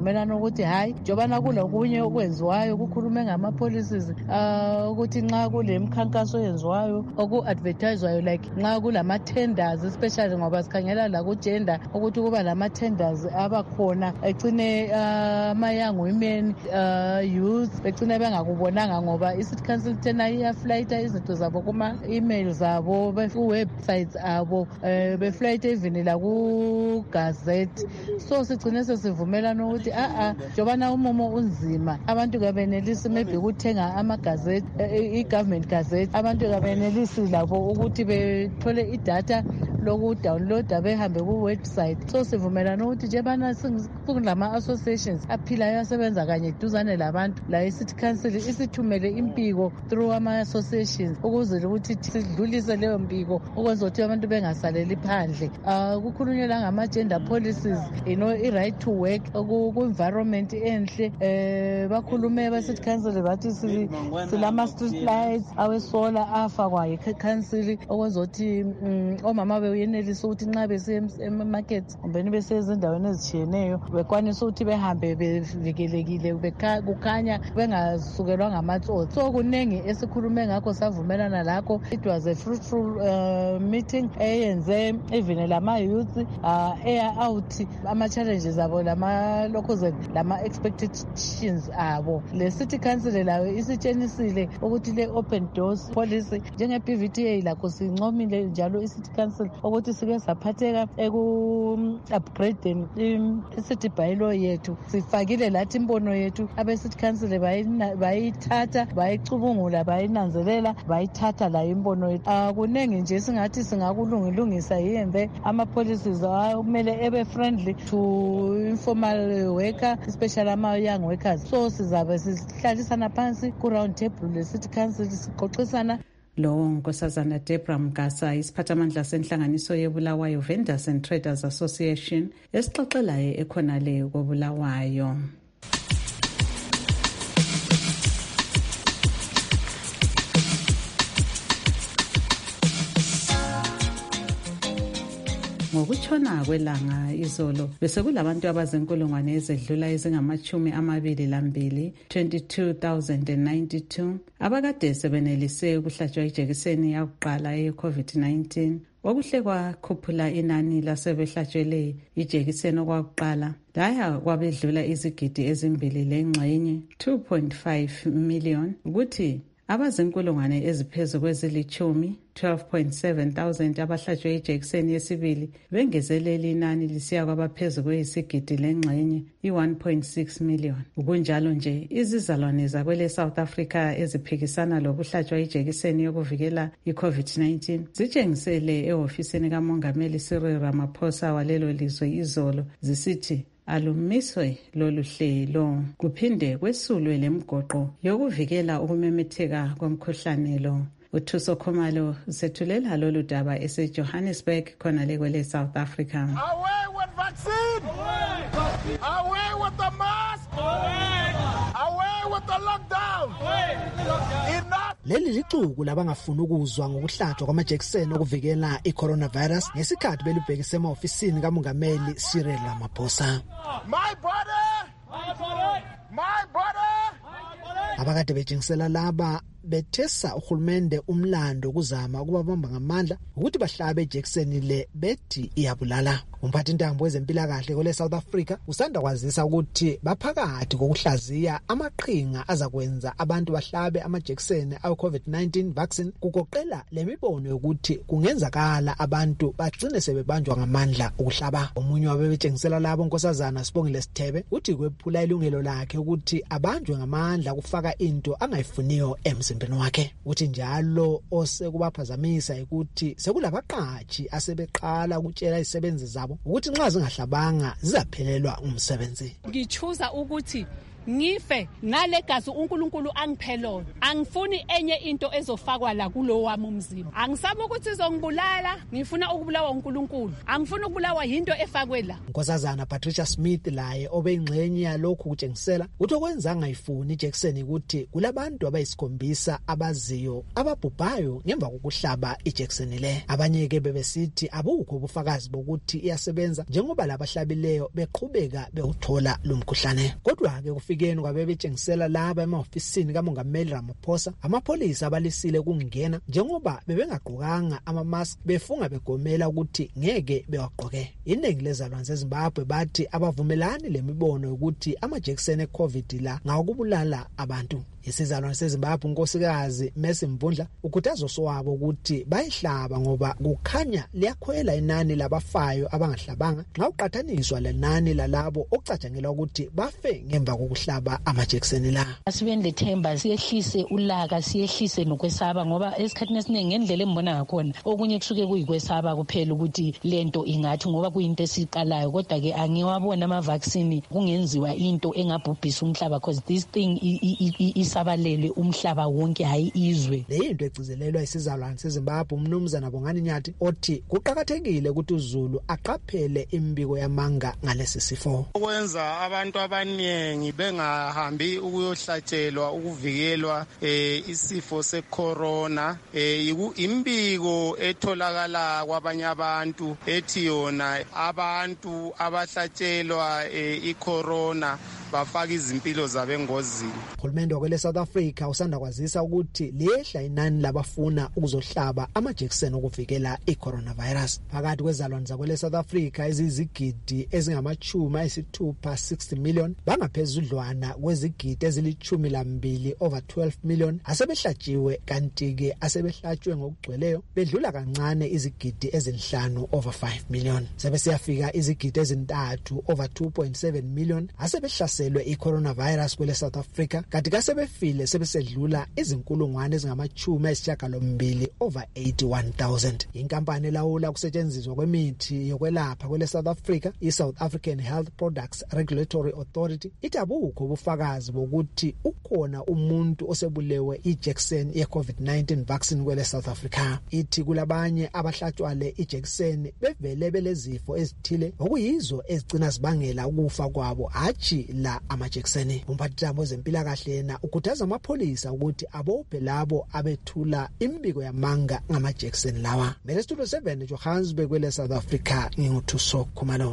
ukuthi hayi njobana kulokunye okwenziwayo kukhulume ngama-policies ukuthi nxa kule mkhankaso oyenziwayo oku-advertiswayo like nxa kulama-tenders especially ngoba sikhangela lakugender ukuthi kuba lama-tenders abakhona ecine ama-young women youth becine bengakubonanga ngoba i-city council tena iyaflayita izinto zabo kuma-email zabo ku-websites abo beflayita even laku-gazette so sigcine sesivumelana ukuthi njobana umumo unzima abantu kabenelisi maybe ukuthenga amagazette i-government gazette abantu kabenelisi labo ukuthi bethole idatha lokudownloada behambe ku-website so sivumelana ukuthi njebana kulama-associations aphilayo asebenza kanye duzane labantu la i-city council isithumele impiko through ama-associations ukuze ukuthi sidlulise leyo mpiko ukwenza ukuthi abantu bengasaleli phandle kukhulunywe la ngama-gender policies i-right to work ku-environment enhle bakhulume ba-city council bathi silama-street lights awesola afakwa yi-council okwenza ukuthi omama beyenelisa ukuthi nxa besiye emamarket kumbeni besiye ezindaweni ezitshiyeneyo bekwanisa ukuthi behambe bevikelekile kukhanya bengasukelwa ngamatsotsi so kunengi esikhulume ngakho savumelana lakho. It was a fruitful meeting eyenze even lama-youth air out ama-challenges abo lama-expectations abo. Le city council layo isitshenisile ukuthi le-open doors policy njenge-PVTA lakho sincomile njalo i-city council ukuthi sike saphatheka eku-upgrading i-city bylaw yethu sifakile lathi imbono yethu abe-city council bayithatha bayicubungula bayinanzelela bayithatha layo imbono yethu. Kunengi nje singathi singakulungilungisa yiyenze ama-policies kumele ebe-friendly to informal worker especially ama-young workers so sizabe sihlalisana phansi ku-round table le-city council sixoxisana. Lo Nkosazana Deborah Mgasa isiphathamandla senhlanganiso yeBulawayo Vendors and Traders Association esixoxelayo ekhonale koBulawayo. Ngokutshona kwelanga izolo bese kulabantu abazinkulungwane ezedlula ezingama-22 22,092 abakade sebenelise ukuhlatshwa ijekiseni yakuqala ye-COVID-19 okuhle kwakhuphula inani lasebehlatshwele ijekiseni okwakuqala laya kwabedlula izigidi ezimbili lengxenye 2.5 million ukuthi abazinkulungwane eziphezu kwezilithumi 12.7,000 abahlatshwe ijekiseni yesibili bengezelele inani lisiya kwabaphezu kweyisigidi lengxenye i-1.6 million. Kunjalo nje izizalwane zakwele South Africa eziphikisana lokuhlatshwa ijekiseni yokuvikela i-COVID-19 zitshengisele ehofisini kamongameli Cyril Ramaphosa walelo lizwe izolo zisithi alumiswe lolu hlelo kuphinde kwesulwe lemgoqo yokuvikela ukumemetheka komkhuhlane lo. Uthuso Khumalo sethulela lolu daba eseJohannesburg khona lekwele South Africa. Away with vaccine! Away with the mask! Away with the lockdown! Enough! Leli licukulu labangafuna ukuzwa ngokuhlatshwa kwamajekiseni okuvikela i-coronavirus ngesikhathi belibhekise ema-ofisini kamongameli Cyril Ramaphosa. My body! My body! My body! Abakade betshengisela laba bethesa uhulumende umlando kuzama ukubabamba ngamandla ukuthi bahlabe ijekiseni le bethi iyabulala. Umphathi intambo wezempilakahle kole South Africa usanda kwazisa ukuthi baphakathi kokuhlaziya amaqhinga azakwenza abantu bahlabe amajekiseni awe-COVID-19 vaccine kugoqela lemibono yokuthi kungenzakala abantu bagcine sebebanjwa ngamandla ukuhlaba. Omunye wabebetshengisela labo Nkosazana Sibongile Sithebe uthi kwephula ilungelo lakhe ukuthi abanjwe ngamandla kufaka into angayifuniyo emzimbeni wakhe. Uthi njalo osekubaphazamisa ukuthi sekulabaqatshi asebeqala ukutshela izisebenzi zabo ukuthi nxa zingahlabanga zizaphelelwa umsebenzi. Ngichuza ukuthi ngife ngale gazi uNkulunkulu angiphe lona. Angifuni enye into ezofakwa la kulo wami umzimba. Angisaba ukuthi izongibulala, ngifuna ukubulawa uNkulunkulu. Angifuni ukubulawa into efakwe la. Nkosazana Patricia Smith laye obeyingxenye yalokhu kutshengisela ukuthi okwenzanga ayifuni ijekiseni ukuthi kulabantu abayisikhombisa abaziyo ababhubhayo ngemva kokuhlaba ijekiseni le. Abanye ke bebesithi abukho ubufakazi bokuthi iyasebenza njengoba labahlabileyo beqhubeka bewuthola lo mkhuhlane. Kodwa ke kufikeni kwabe betshengisela laba emaofisini kaMongameli Ramaphosa, amapholisa abalisile kungena njengoba bebengaqhokanga ama-mask befunga begomela ukuthi ngeke bewagqoke. Iningi lezalwane zeZimbabwe bathi abavumelani lemibono ukuthi amajekiseni eCovid la ngawokubulala abantu. Isizalwane seZimbabwe unkosikazi Mercy Mvundla ukhuthaza oswabo ukuthi bayihlaba ngoba kukhanya liyakhwela inani labafayo abangahlabanga nxa uqathaniswa lenani lalabo okucatshangelwa ukuthi bafe ngemva kokuhlaba amajekiseni la. Asibeni lethemba siyehlise ulaka, siyehlise nokwesaba ngoba esikhathini esiningi ngendlela embona ngakhona okunye kusuke kuyikwesaba kuphela ukuthi lento ingathi ngoba kuyinto esiqalayo, kodwa ke angiwabona ama-vaccine kungenziwa into engabhubhisa umhlaba because this thing isabalele umhlaba wonke hayi izwe. Le into egcizelelwa isizalwane seZimbabwe uMnumzana Bongani Nyathi othi kuqhakathekile ukuthi uZulu aqaphele imbiko yamanga ngalesi sifo. Okwenza abantu abaningi bengahambi ukuyohlatshelwa ukuvikelwa isifo secorona imbiko etholakala kwabanye abantu ethi yona abantu abahlatshelwa icorona bafaka izimpilo zabo engozini. Uhulumende wakwele South Africa usanda kwazisa ukuthi liyehla inani labafuna ukuzohlaba amajekiseni okuvikela i-coronavirus. Phakathi kwezalwane zakwele South Africa ezizigidi ezingama-60 million bangaphezudlwana kwezigidi ezili-12 over 12 million asebehlatshiwe, kanti-ke asebehlatshwe ngokugcweleyo bedlula kancane izigidi ezinhlanu over 5 million. Sebesiyafika izigidi ezintathu over 2.7 million asebehlaselwe i-coronavirus kwele South Africa, kanti kasebefile sebesedlula izinkulungwane ezingama-2 over 81,000. Inkampani elawula kusetshenziswa kwemithi yokwelapha kwele South Africa, i-South African Health Products Regulatory Authority, ithi abukho ubufakazi bokuthi ukhona umuntu osebulewe ijekiseni ye-COVID-19 vaccine kwele South Africa. Ithi kulabanye abahlatshwa le ijekiseni bevele belezifo ezithile okuyizo ezigcina zibangela ukufa kwabo, hatshi la amajekiseni. Umphathiswa wezempilakahle yena ukhuthaza amapholisa ukuthi abophe labo abethula imbiko yamanga ngamajekiseni lawa. Mere Studio 7 Johannesburg kwele South Africa, nginguthuso Khumalo.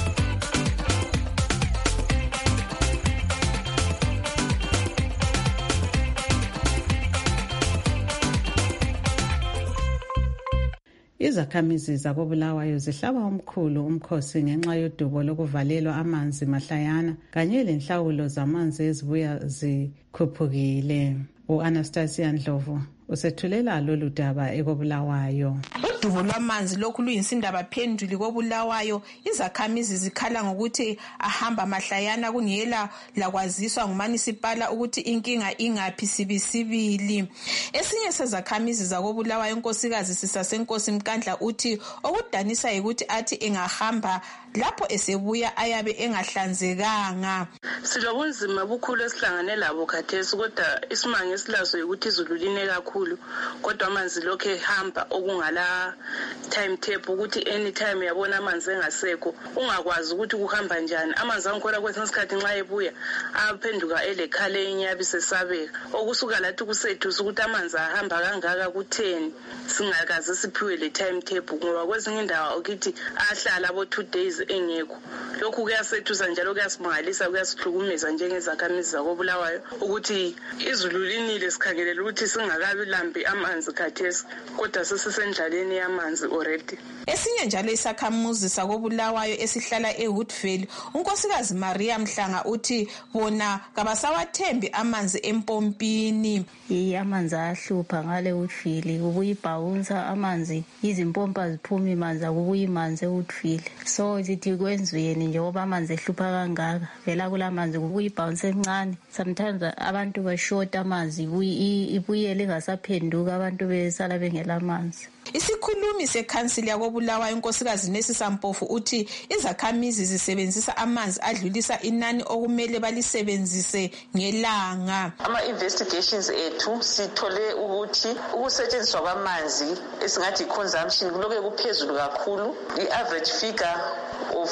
Izakhamizi zakoBulawayo zihlaba omkhulu umkhosi ngenxa yodubo lokuvalelwa amanzi mahlayana kanye lenhlawulo zamanzi ezibuya zikhuphukile. U-Anastasia Ndlovu usethulela lolu daba ekoBulawayo. Udubo lwamanzi lokhu luyisindaba phenduli koBulawayo. Izakhamizi zikhala ngokuthi ahamba mahlayana kungela lakwaziswa ngumanisipala ukuthi inkinga ingaphi sibisibili. Esinye sezakhamizi zakoBulawayo unkosikazi Sisasenkosi Mkandla uthi okudanisa ukuthi athi engahamba lapho esebuya ayabe engahlanzekanga. Silobunzima bukhulu esihlangane labo khathesi, kodwa isimanga esilazo ukuthi izulu line kakhulu, kodwa amanzi lokho ehamba okungala timetable ukuthi anytime yabona amanzi engasekho ungakwazi ukuthi kuhamba njani. Amanzi angikhona kwesinye isikhathi nxa ebuya aphenduka elekhala enyabi sesabeka, okusuka lathi kusethu ukuthi amanzi ahamba kangaka ku10 singakaze siphiwe le timetable, ngoba kwezinye indawo ukuthi ahlala abo 2 days engekho. Lokhu kuyasethusa njalo kuyasimangalisa, kuyasihlukumeza njengezakhamizi zakoBulawayo ukuthi izulu linile sikhangelela ukuthi singakabi lambi amanzi khathesi, kodwa sesisendlaleni yamanzi already. Esinye njalo isakhamuzi sakoBulawayo esihlala eWoodville unkosikazi Maria Mhlanga uthi bona kabasawathembi amanzi empompini. Amanzi ahlupha ngale Woodville, ukuyibhawunsa amanzi izimpompa ziphuma amanzi akubuyi manzi eWoodville. So zithi kwenzweni njengoba amanzi ehlupha kangaka, vela kulamanzi ukuyibhawunsa encane. Sometimes abantu bashort amanzi ibuyele ngasaphenduka abantu besala bengela amanzi. Isikhulumi sekhansili yakobulawayo unkosikazi Nesisa Mpofu uthi izakhamizi zisebenzisa amanzi adlulisa inani okumele balisebenzise ngelanga. Ama-investigations ethu sithole ukuthi ukusetshenziswa kwamanzi esingathi i-consumption kulokhu kuphezulu kakhulu. I-average figure of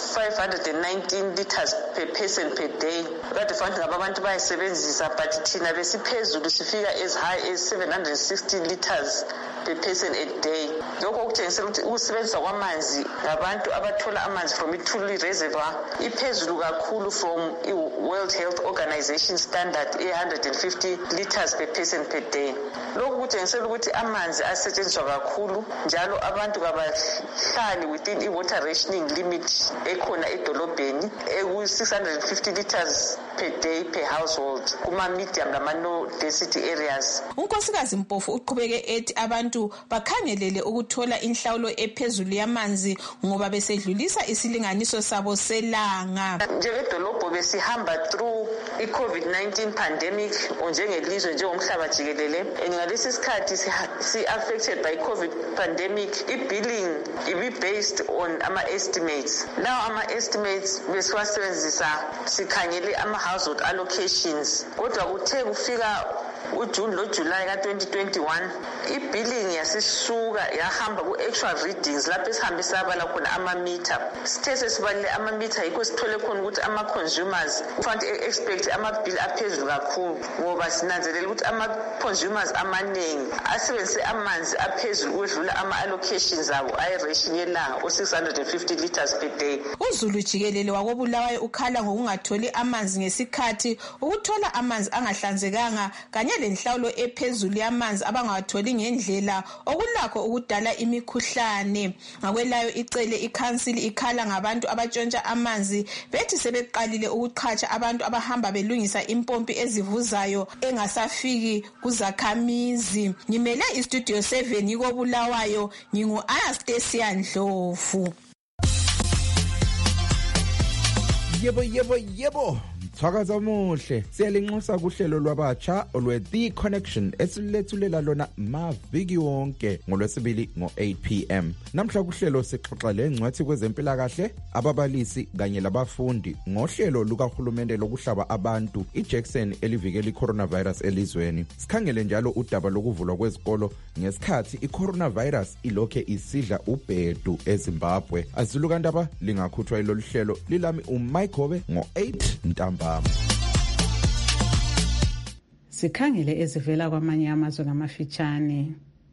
519 liters per person per day. Kade fanele ngabantu bayisebenzisa but thina besiphezulu sifika as high as 760 liters per person a day. Lokho kutshengisela ukuthi ukusebenzisa kwamanzi ngabantu abathola amanzi from i-Thuli Reservoir iphezulu kakhulu from i-World Health Organization standard 150 liters per person per day. Lokho kutshengisela ukuthi amanzi asetshenziswa kakhulu njalo abantu kabahlali within i-water rationing limit ekhona edolobheni eku-650 liters per day per household kuma-medium lama-low density areas. Unkosikazi Mpofu uqhubeke ethi abantu bakhangelele ukuthola inhlawulo ephezulu yamanzi ngoba besedlulisa isilinganiso sabo selanga. Njengedolobho besihamba through i-COVID-19 pandemic njengelizwe njengomhlaba jikelele. Ngalesi sikhathi si-affected by COVID pandemic, i-billing ibi-based on ama-estimates. Lawo ama-estimates besiwasebenzisa sikhangele ama-household allocations. Kodwa kuthe kufika uJune loJuly ka-2021 i-billing yasisuka yahamba ku-actual readings lapho esihambe sabala khona ama-meter. Sithe sesibalile ama-meter yikho sithole khona ukuthi ama-consumers kufanele expect ama-bill aphezulu kakhulu ngoba sinanzelela ukuthi ama-consumers amaningi asebenzise amanzi aphezulu ukwedlula ama-allocations abo ayi-ration yelanga o-650 liters per day. uZulu jikelele wakobulawayo ukhala ngokungatholi amanzi ngesikhathi, ukuthola amanzi angahlanzekanga kanye lenhlawulo ephezulu yamanzi abangawatholi ngendlela okulakho ukudala imikhuhlane. Ngakwelayo icele ikhansili ikhala ngabantu abatshontsha amanzi bethi sebeqalile ukuqhatsha abantu abahamba belungisa impompi ezivuzayo engasafiki kuzakhamizi. Ngimele istudio 7 yikobulawayo, ngingu-Anastasia Ndlovu. Yebo. Thakaza muhle. Siyalinxusa kuhlelo lwabatsha olwe-The Connection esilethulela lona maviki wonke ngolwesibili ngo-8 p.m. Namhla kuhlelo sixoxa lengcwethi kwezempilakahle, ababalisi kanye labafundi ngohlelo lukahulumende lokuhlaba abantu iJackson elivikela i-coronavirus elizweni. Sikhangele njalo udaba lokuvulwa kwezikolo ngesikhathi i-coronavirus ilokhe isidla ubhedu eZimbabwe. Azilukandaba lingakhuthwa ilolu hlelo lilami uMike Hobe ngo-8 ntamba. Sikhangele ezivela kwamanye amazwe ngamafitshane.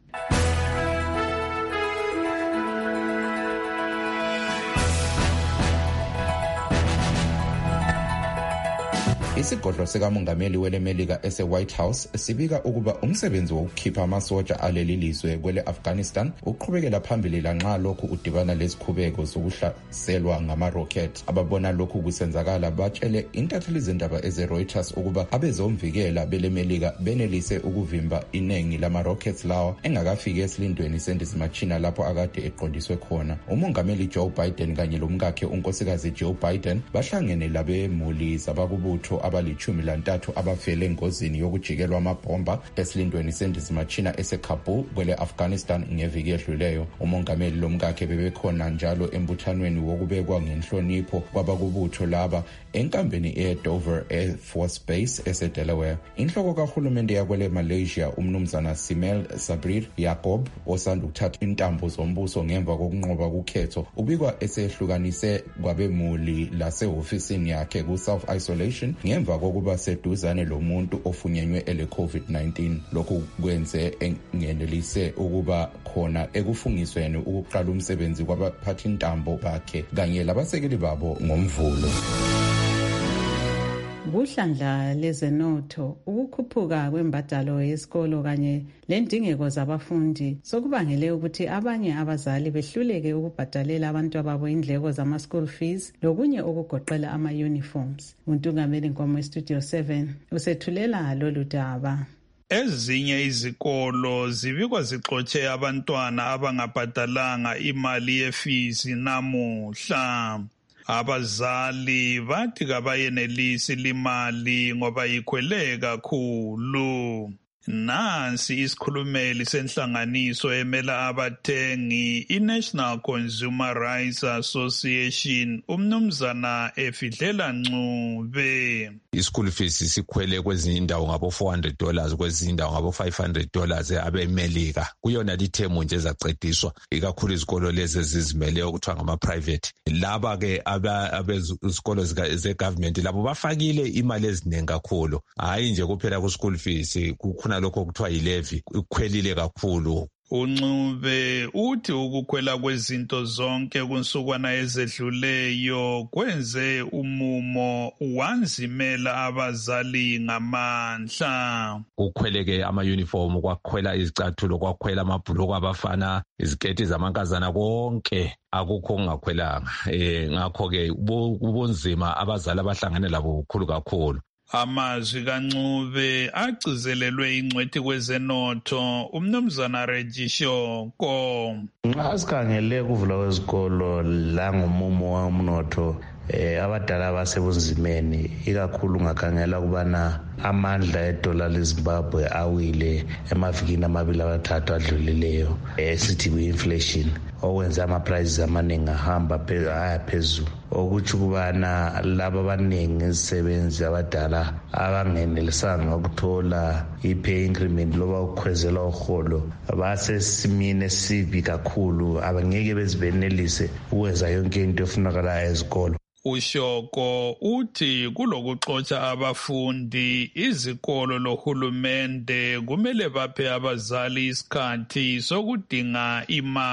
Isigodlo sikamongameli welemelika ese-White House sibika ukuba umsebenzi wokukhipha amasoja aleli lizwe kwele Afghanistan uqhubekela phambili lanxa lokhu udibana lezikhubeko zokuhlaselwa ngama-rocket. Ababona lokhu kusenzakala batshele intatheli zindaba eze-Reuters ukuba abezomvikela belemelika benelise ukuvimba iningi lama-rockets lawa engakafiki esilindweni sendizimachina lapho akade eqondiswe khona. Umongameli Joe Biden kanye lomkakhe unkosikazi Joe Biden bahlangene labemuli zabakubutho abali-13 abafele engozini yokujikelwa amabhomba esilindweni sendizimachina ese-Kabul kwele Afghanistan ngeviki edluleyo. Umongameli lomkakhe bebekhona njalo embuthanweni wokubekwa ngenhlonipho kwabakubutho laba enkambeni eDover Air Force Base ese-Delaware. Inhloko kahulumende yakwele Malaysia umnumzana Simel Sabrir Yaakob osanda ukuthatha intambo zombuso ngemva kokunqoba kukhetho ubikwa esehlukanise kwabemuli lasehofisini yakhe ku-self isolation ngemva kokuba seduzane lomuntu ofunyenywe ele COVID-19. Lokhu kwenze engenelise ukuba khona ekufungisweni ukuqala umsebenzi kwabaphathi intambo bakhe kanye labasekeli babo ngomvulo. Kuhlandla lezenotho, ukukhuphuka kwembadalo yesikolo kanye lendingeko zabafundi sokubangele ukuthi abanye abazali behluleke ukubhadalela abantu ababo indleko zama-school fees lokunye okugoqela ama-uniforms. Untungameli Nkomo eStudio 7 usethulela lolu daba. Ezinye izikolo zibikwa zixotshe abantwana abangabhadalanga imali yefees namuhla. Abazali bathi kabayenelisi limali ngoba ikhwele kakhulu. Nansi isikhulumeli senhlanganiso emela abathengi iNational Consumer Rights Association umnumzana Efidlela Ncube. Ischool fees sikhwele kwezinye indawo ngabo $400 kwezinye indawo ngabo $500 abemelika. Kuyona lithemu nje ezacediswa ikakhulu izikolo lezi ezizimeleyo okuthiwa ngama-private. Laba ke abezikolo ze-government labo bafakile imali eziningi kakhulu. Hayi nje kuphela ku-school fees kukhona lokho okuthiwa yi-levy kukhwelile kakhulu. uNcube uthi ukukhwela kwezinto zonke kunsukwana ezedluleyo kwenze umumo wanzimela abazali ngamandla. Kukhweleke ama-uniform, kwakhwela izicathulo, kwakhwela amabhulukwe abafana, iziketi zamankazana, konke akukho kungakhwelanga. Ngakho-ke ubunzima abazali abahlangane labo bukhulu kakhulu. Amazwi kaNcube agcizelelwe ingcwethi kwezenotho umnumzana Regishoko. Nxa sikhangele ukuvula kwezikolo la ngomumo womnotho abadala basebunzimeni ikakhulu ungakhangela ukubana amandla edola leZimbabwe awile emavikini amabili abathathu adlulileyo esithi kwi-inflation okwenza ama-prices amaningi aya phezulu okutsho ukubana laba abaningi izisebenzi abadala abangenelisanga ukuthola i-pay increment loba ukukhwezela uholo basesimini esibi kakhulu abangeke bezibenelise ukwenza yonke into efunakalayo ezikolo. uShoko uthi kulokuxotsha abafundi izikolo lohulumende kumele baphe abazali isikhathi sokudinga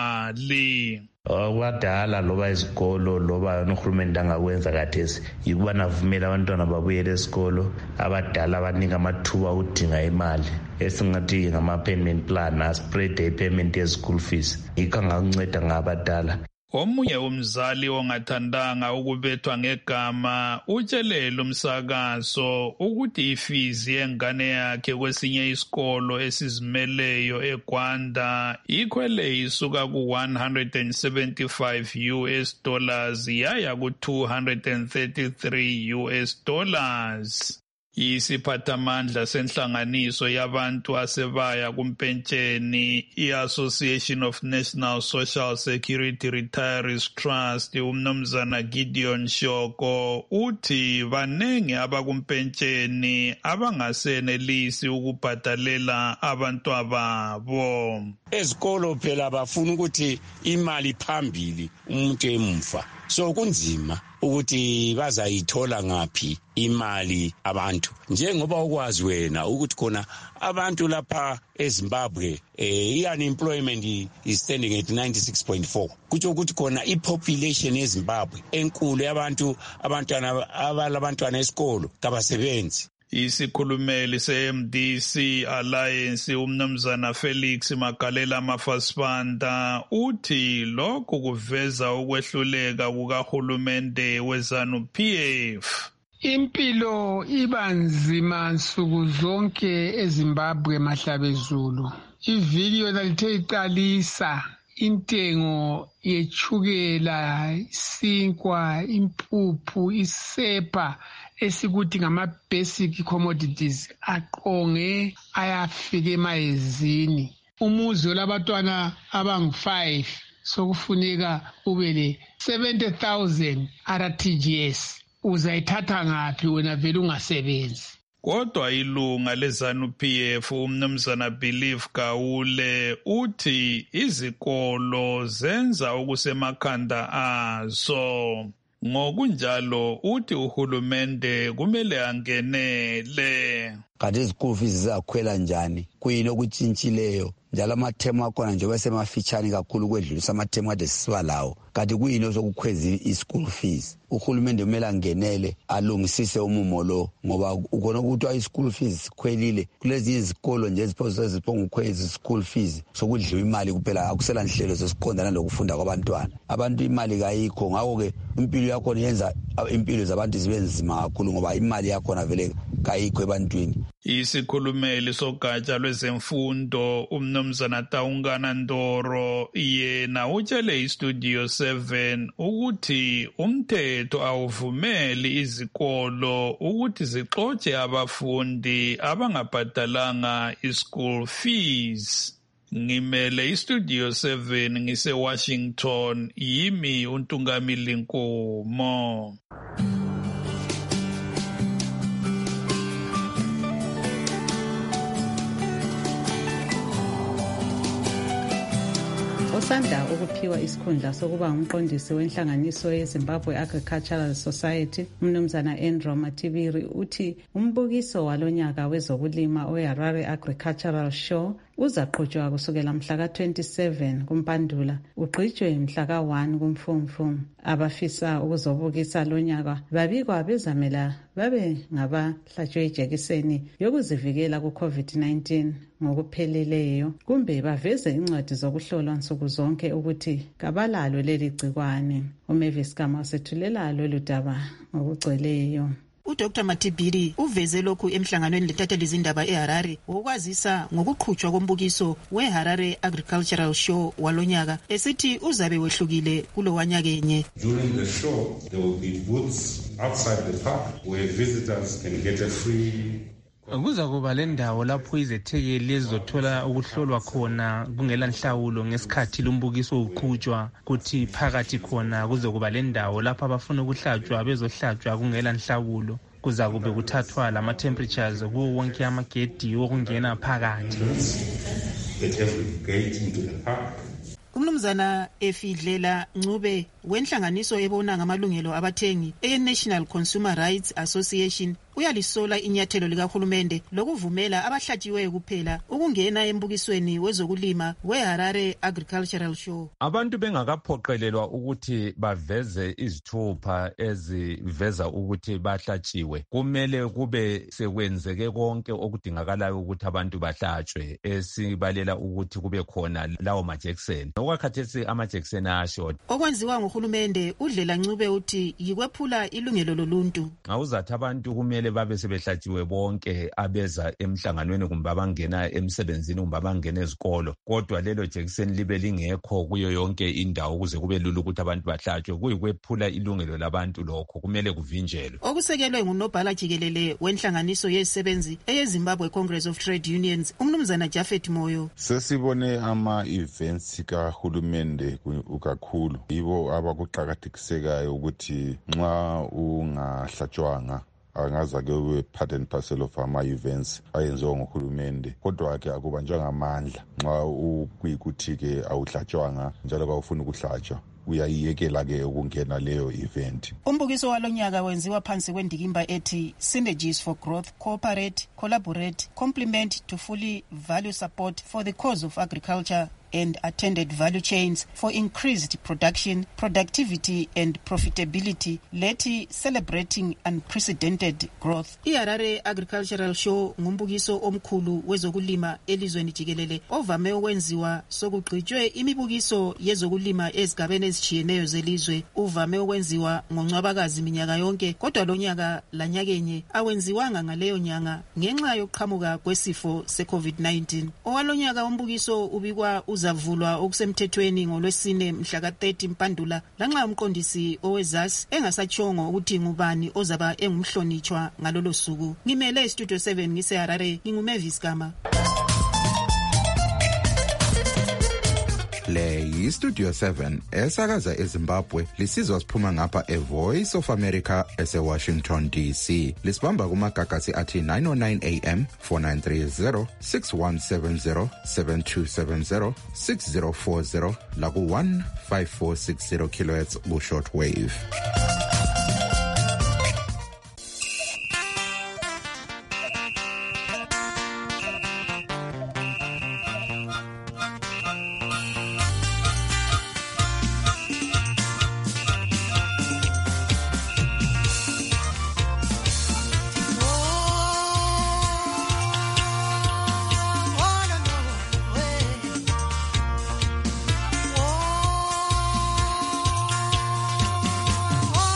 imali. Abadala loba izikolo loba uhulumende angakwenza kathesi yikubana avumela abantwana babuyele esikolo, abadala abanika amathuba okudinga imali esingathi ngama-payment plan aspread i-payment ye-school fees yikho angakunceda ngabadala. Omunye umzali ongathandanga ukubethwa ngegama utshelele umsakazo ukuthi ifizi yengane yakhe kwesinye isikolo esizimeleyo eGwanda ikhwele isuka ku$175 yaya ku$233. Isiphathamandla senhlanganiso yabantu asebaya kumpentsheni i-Association of National Social Security Retirees Trust umnumzana Gideon Shoko uthi banengi abakumpentsheni abangasenelisi ukubhadalela abantwababo. Ezikolo phela bafuna ukuthi imali phambili umuntu emfa, so kunzima ukuthi bazayithola ngaphi imali abantu. Njengoba ukwazi wena ukuthi khona abantu lapha eZimbabwe i-unemployment is standing at 96.4. Kutsho ukuthi khona i-population yeZimbabwe enkulu yabantu abalabantwana esikolo kabasebenzi. Isikhulumeli se-MDC Alliance umnumzana Felix Magalela Mafasibanda uthi lokhu kuveza ukwehluleka kukahulumende weZANU-PF. Impilo iba nzima nsuku zonke eZimbabwe mahlabezulu. Ivideo lalithe iqalisa intengo yechukela, isinkwa, impuphu, isepa esikuthi ngama-basic commodities aqonge ayafika emayezini. Umuzi olabantwana abangu-5 sokufuneka ube le-70,000 RTGS. Uzayithatha ngaphi wena vele ungasebenzi? Kodwa ilunga leZANU-PF umnumzana Believe Gawule uthi izikolo zenza okusemakhanda azo. Ngokunjalo uthi uhulumende kumele angenele. Kanti izikolo fees zizakhwela njani? Kuyini okutshintshileyo? Njalo amathemu akhona njengoba semafitshane kakhulu kwedlulisa amathemu kade sisiba lawo. Kanti kuyini osokukhweza i-school fees? Uhulumende kumele angenele alungisise umumo lo ngoba ukona ukuthi i-school fees sikhwelile. Kulezi izikolo nje eziphonga ukukhweza i-school fees sokudliwa imali kuphela, akusela nhlelo zesiqondana lokufunda kwabantwana. Abantu imali kayikho, ngakho-ke impilo yakhona yenza impilo zabantu zibe nzima kakhulu ngoba imali yakhona vele kayikho ebantwini. Isikhulumeli sogatsha lwezemfundo umnumzana Taungana Ndoro yena utshele iStudio 7 ukuthi umthetho awuvumeli izikolo ukuthi zixotshe abafundi abangabhadalanga i-school fees. Ngimele iStudio 7 ngise-Washington, yimi uNtungamili Nkomo. Osanda ukuphiwa isikhundla sokuba ngumqondisi wenhlanganiso yeZimbabwe Agricultural Society, umnumzana Andrew Matibiri uthi umbukiso walonyaka wezokulima weHarare Agricultural Show uzaqhutshwa kusukela mhla ka-27 kuMpandula ugqitshwe mhla ka-1 kuMfumfu. Abafisa ukuzobukisa lonyaka babikwa bezamela babe ngabahlatshwe ijekiseni yokuzivikela ku-COVID-19 ngokupheleleyo kumbe baveze incwadi zokuhlolwa nsuku zonke ukuthi kabalalo leli gcikwane. uMavis Gama usethulela lolu daba ngokugcweleyo. uDr Matibiri uveze lokhu emhlanganweni letathelizindaba eHarare wokwazisa ngokuqhutshwa kombukiso weHarare Agricultural Show walonyaka esithi uzabe wehlukile kulo wanyakenye. During the show there will be booths outside the park where visitors can get a free. Kuza kuba lendawo lapho izethekeli ezizothola ukuhlolwa khona kungela nhlawulo ngesikhathi lumbukiso uqhutshwa, kuthi phakathi khona kuzokuba lendawo lapho abafuna ukuhlatshwa bezohlatshwa kungela nhlawulo. Kuza kube kuthathwa lama temperatures kuwo wonke amagedi okungena phakathi. Umnumzana Efidlela Ncube wenhlanganiso ebona ngamalungelo abathengi eNational Consumer Rights Association uyalisola inyathelo likahulumende lokuvumela abahlatshiweyo kuphela ukungena embukisweni wezokulima weHarare Agricultural Show. Abantu bengakaphoqelelwa ukuthi baveze izithupha eziveza ukuthi bahlatshiwe, kumele kube sekwenzeke konke okudingakalayo ukuthi abantu bahlatshwe, esibalela ukuthi kube khona lawo majekiseni. Okwakhathesi amajekiseni ayashoda. Okwenziwa nguhulumende uDlela Ncube uthi yikwephula ilungelo loluntu. Ngawuzathi abantu kumele babe sebehlatshiwe bonke abeza emhlanganweni kumbe abangena emsebenzini kumbe abangena ezikolo, kodwa lelo jekiseni libe lingekho kuyo yonke indawo ukuze kube lula ukuthi abantu bahlatshwe. Kuyikwephula ilungelo labantu, lokho kumele kuvinjelwe. Okusekelwe ngunobhala jikelele wenhlanganiso yezisebenzi eyeZimbabwe Congress of Trade Unions umnumzana Japhet Moyo. Sesibone ama-events kahulumende kakhulu, yibo abakuqakathekisekayo ukuthi nxa ungahlatshwanga angaza-ke ube part and parcel of ama-events ayenziwa nguhulumende, kodwa-ke akubanjwanga amandla nxa ukuyikuthi-ke awuhlatshwanga njalo kawufuna ukuhlatshwa uyayiyekela-ke ukungena leyo event. Umbukiso walonyaka wenziwa phansi kwendikimba ethi Synergies for Growth, Cooperate, Collaborate, Complement to Fully Value Support for the Cause of Agriculture and Attended Value Chains for Increased Production, Productivity and Profitability, leti Celebrating Unprecedented Growth. iHarare Agricultural Show ngumbukiso omkhulu wezokulima elizweni jikelele ovame ukwenziwa sokugqitshwe imibukiso yezokulima ezigabeni ezitshiyeneyo zelizwe. Uvame ukwenziwa ngoNcwabakazi minyaka yonke, kodwa lonyaka lanyakenye awenziwanga ngaleyo nyanga ngenxa yokuqhamuka kwesifo se-COVID-19. Owalonyaka umbukiso ubikwa uzavulwa okusemthethweni ngolwesine mhla ka-30 Mpandula, lanxa umqondisi owezasi engasatshongo ukuthi ngubani ozaba engumhlonitshwa ngalolo suku. Ngimele iStudio 7 ngiseHarare, nginguMavis Gama. Le yiStudio 7 esakaza eZimbabwe, lisizwa siphuma ngapha eVoice of America eseWashington DC. Lisibamba kumagagasi athi 909 AM, 4930, 6170, 7270, 6040 laku 15460 kHz ku shortwave. Oh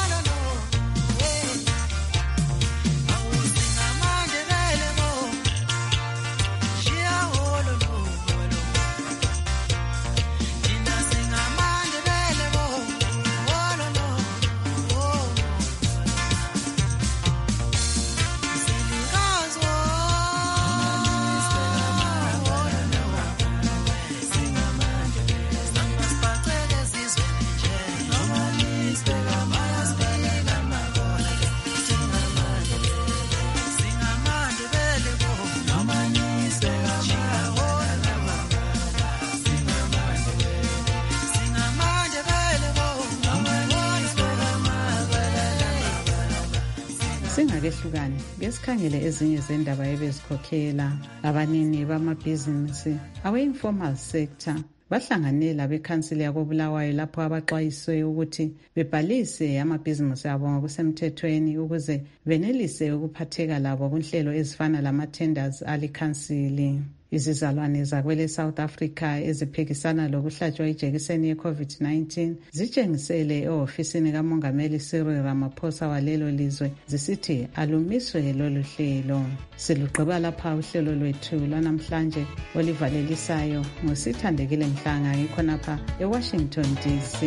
kehlukane ngesikhangele ezinye zendaba ebezikhokhela. Abanini bamabhizinisi awe-informal sector bahlanganela bekhansili yakoBulawayo lapho abaxwayiswe ukuthi bebhalise amabhizinisi abo ngokusemthethweni ukuze benelise ukuphatheka labo kunhlelo ezifana lama-tenders alikhansili. Izizalwane zakwele South Africa eziphikisana lokuhlatshwa ijekiseni ye-COVID-19 zitshengisele ehofisini kamongameli Cyril Ramaphosa walelo lizwe zisithi alumiswe lolu hlelo. Silugqiba lapha uhlelo lwethu lwanamhlanje olivalelisayo ngosithandekile Mhlanga ngikhonapha eWashington DC.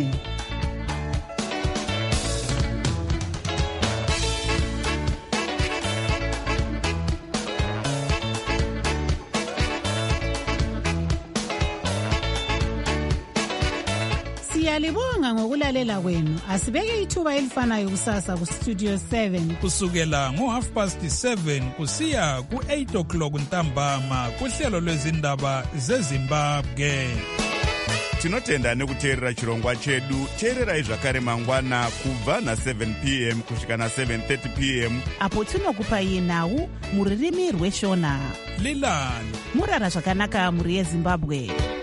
Siyalibonga ngokulalela kwenu. Asibeke ithuba elifanayo kusasa ku Studio 7 kusukela ngo7:30 kusiya ku8:00 ntambama kuhlelo lwezindaba zeZimbabwe. Tinotenda nekuteerera chirongwa chedu. Teererai zvakare mangwana kubva na7 p.m. kusvika na7:30 p.m. apo tinokupai nhau muririmi rweshona. Lilani murara zvakanaka muri yeZimbabwe.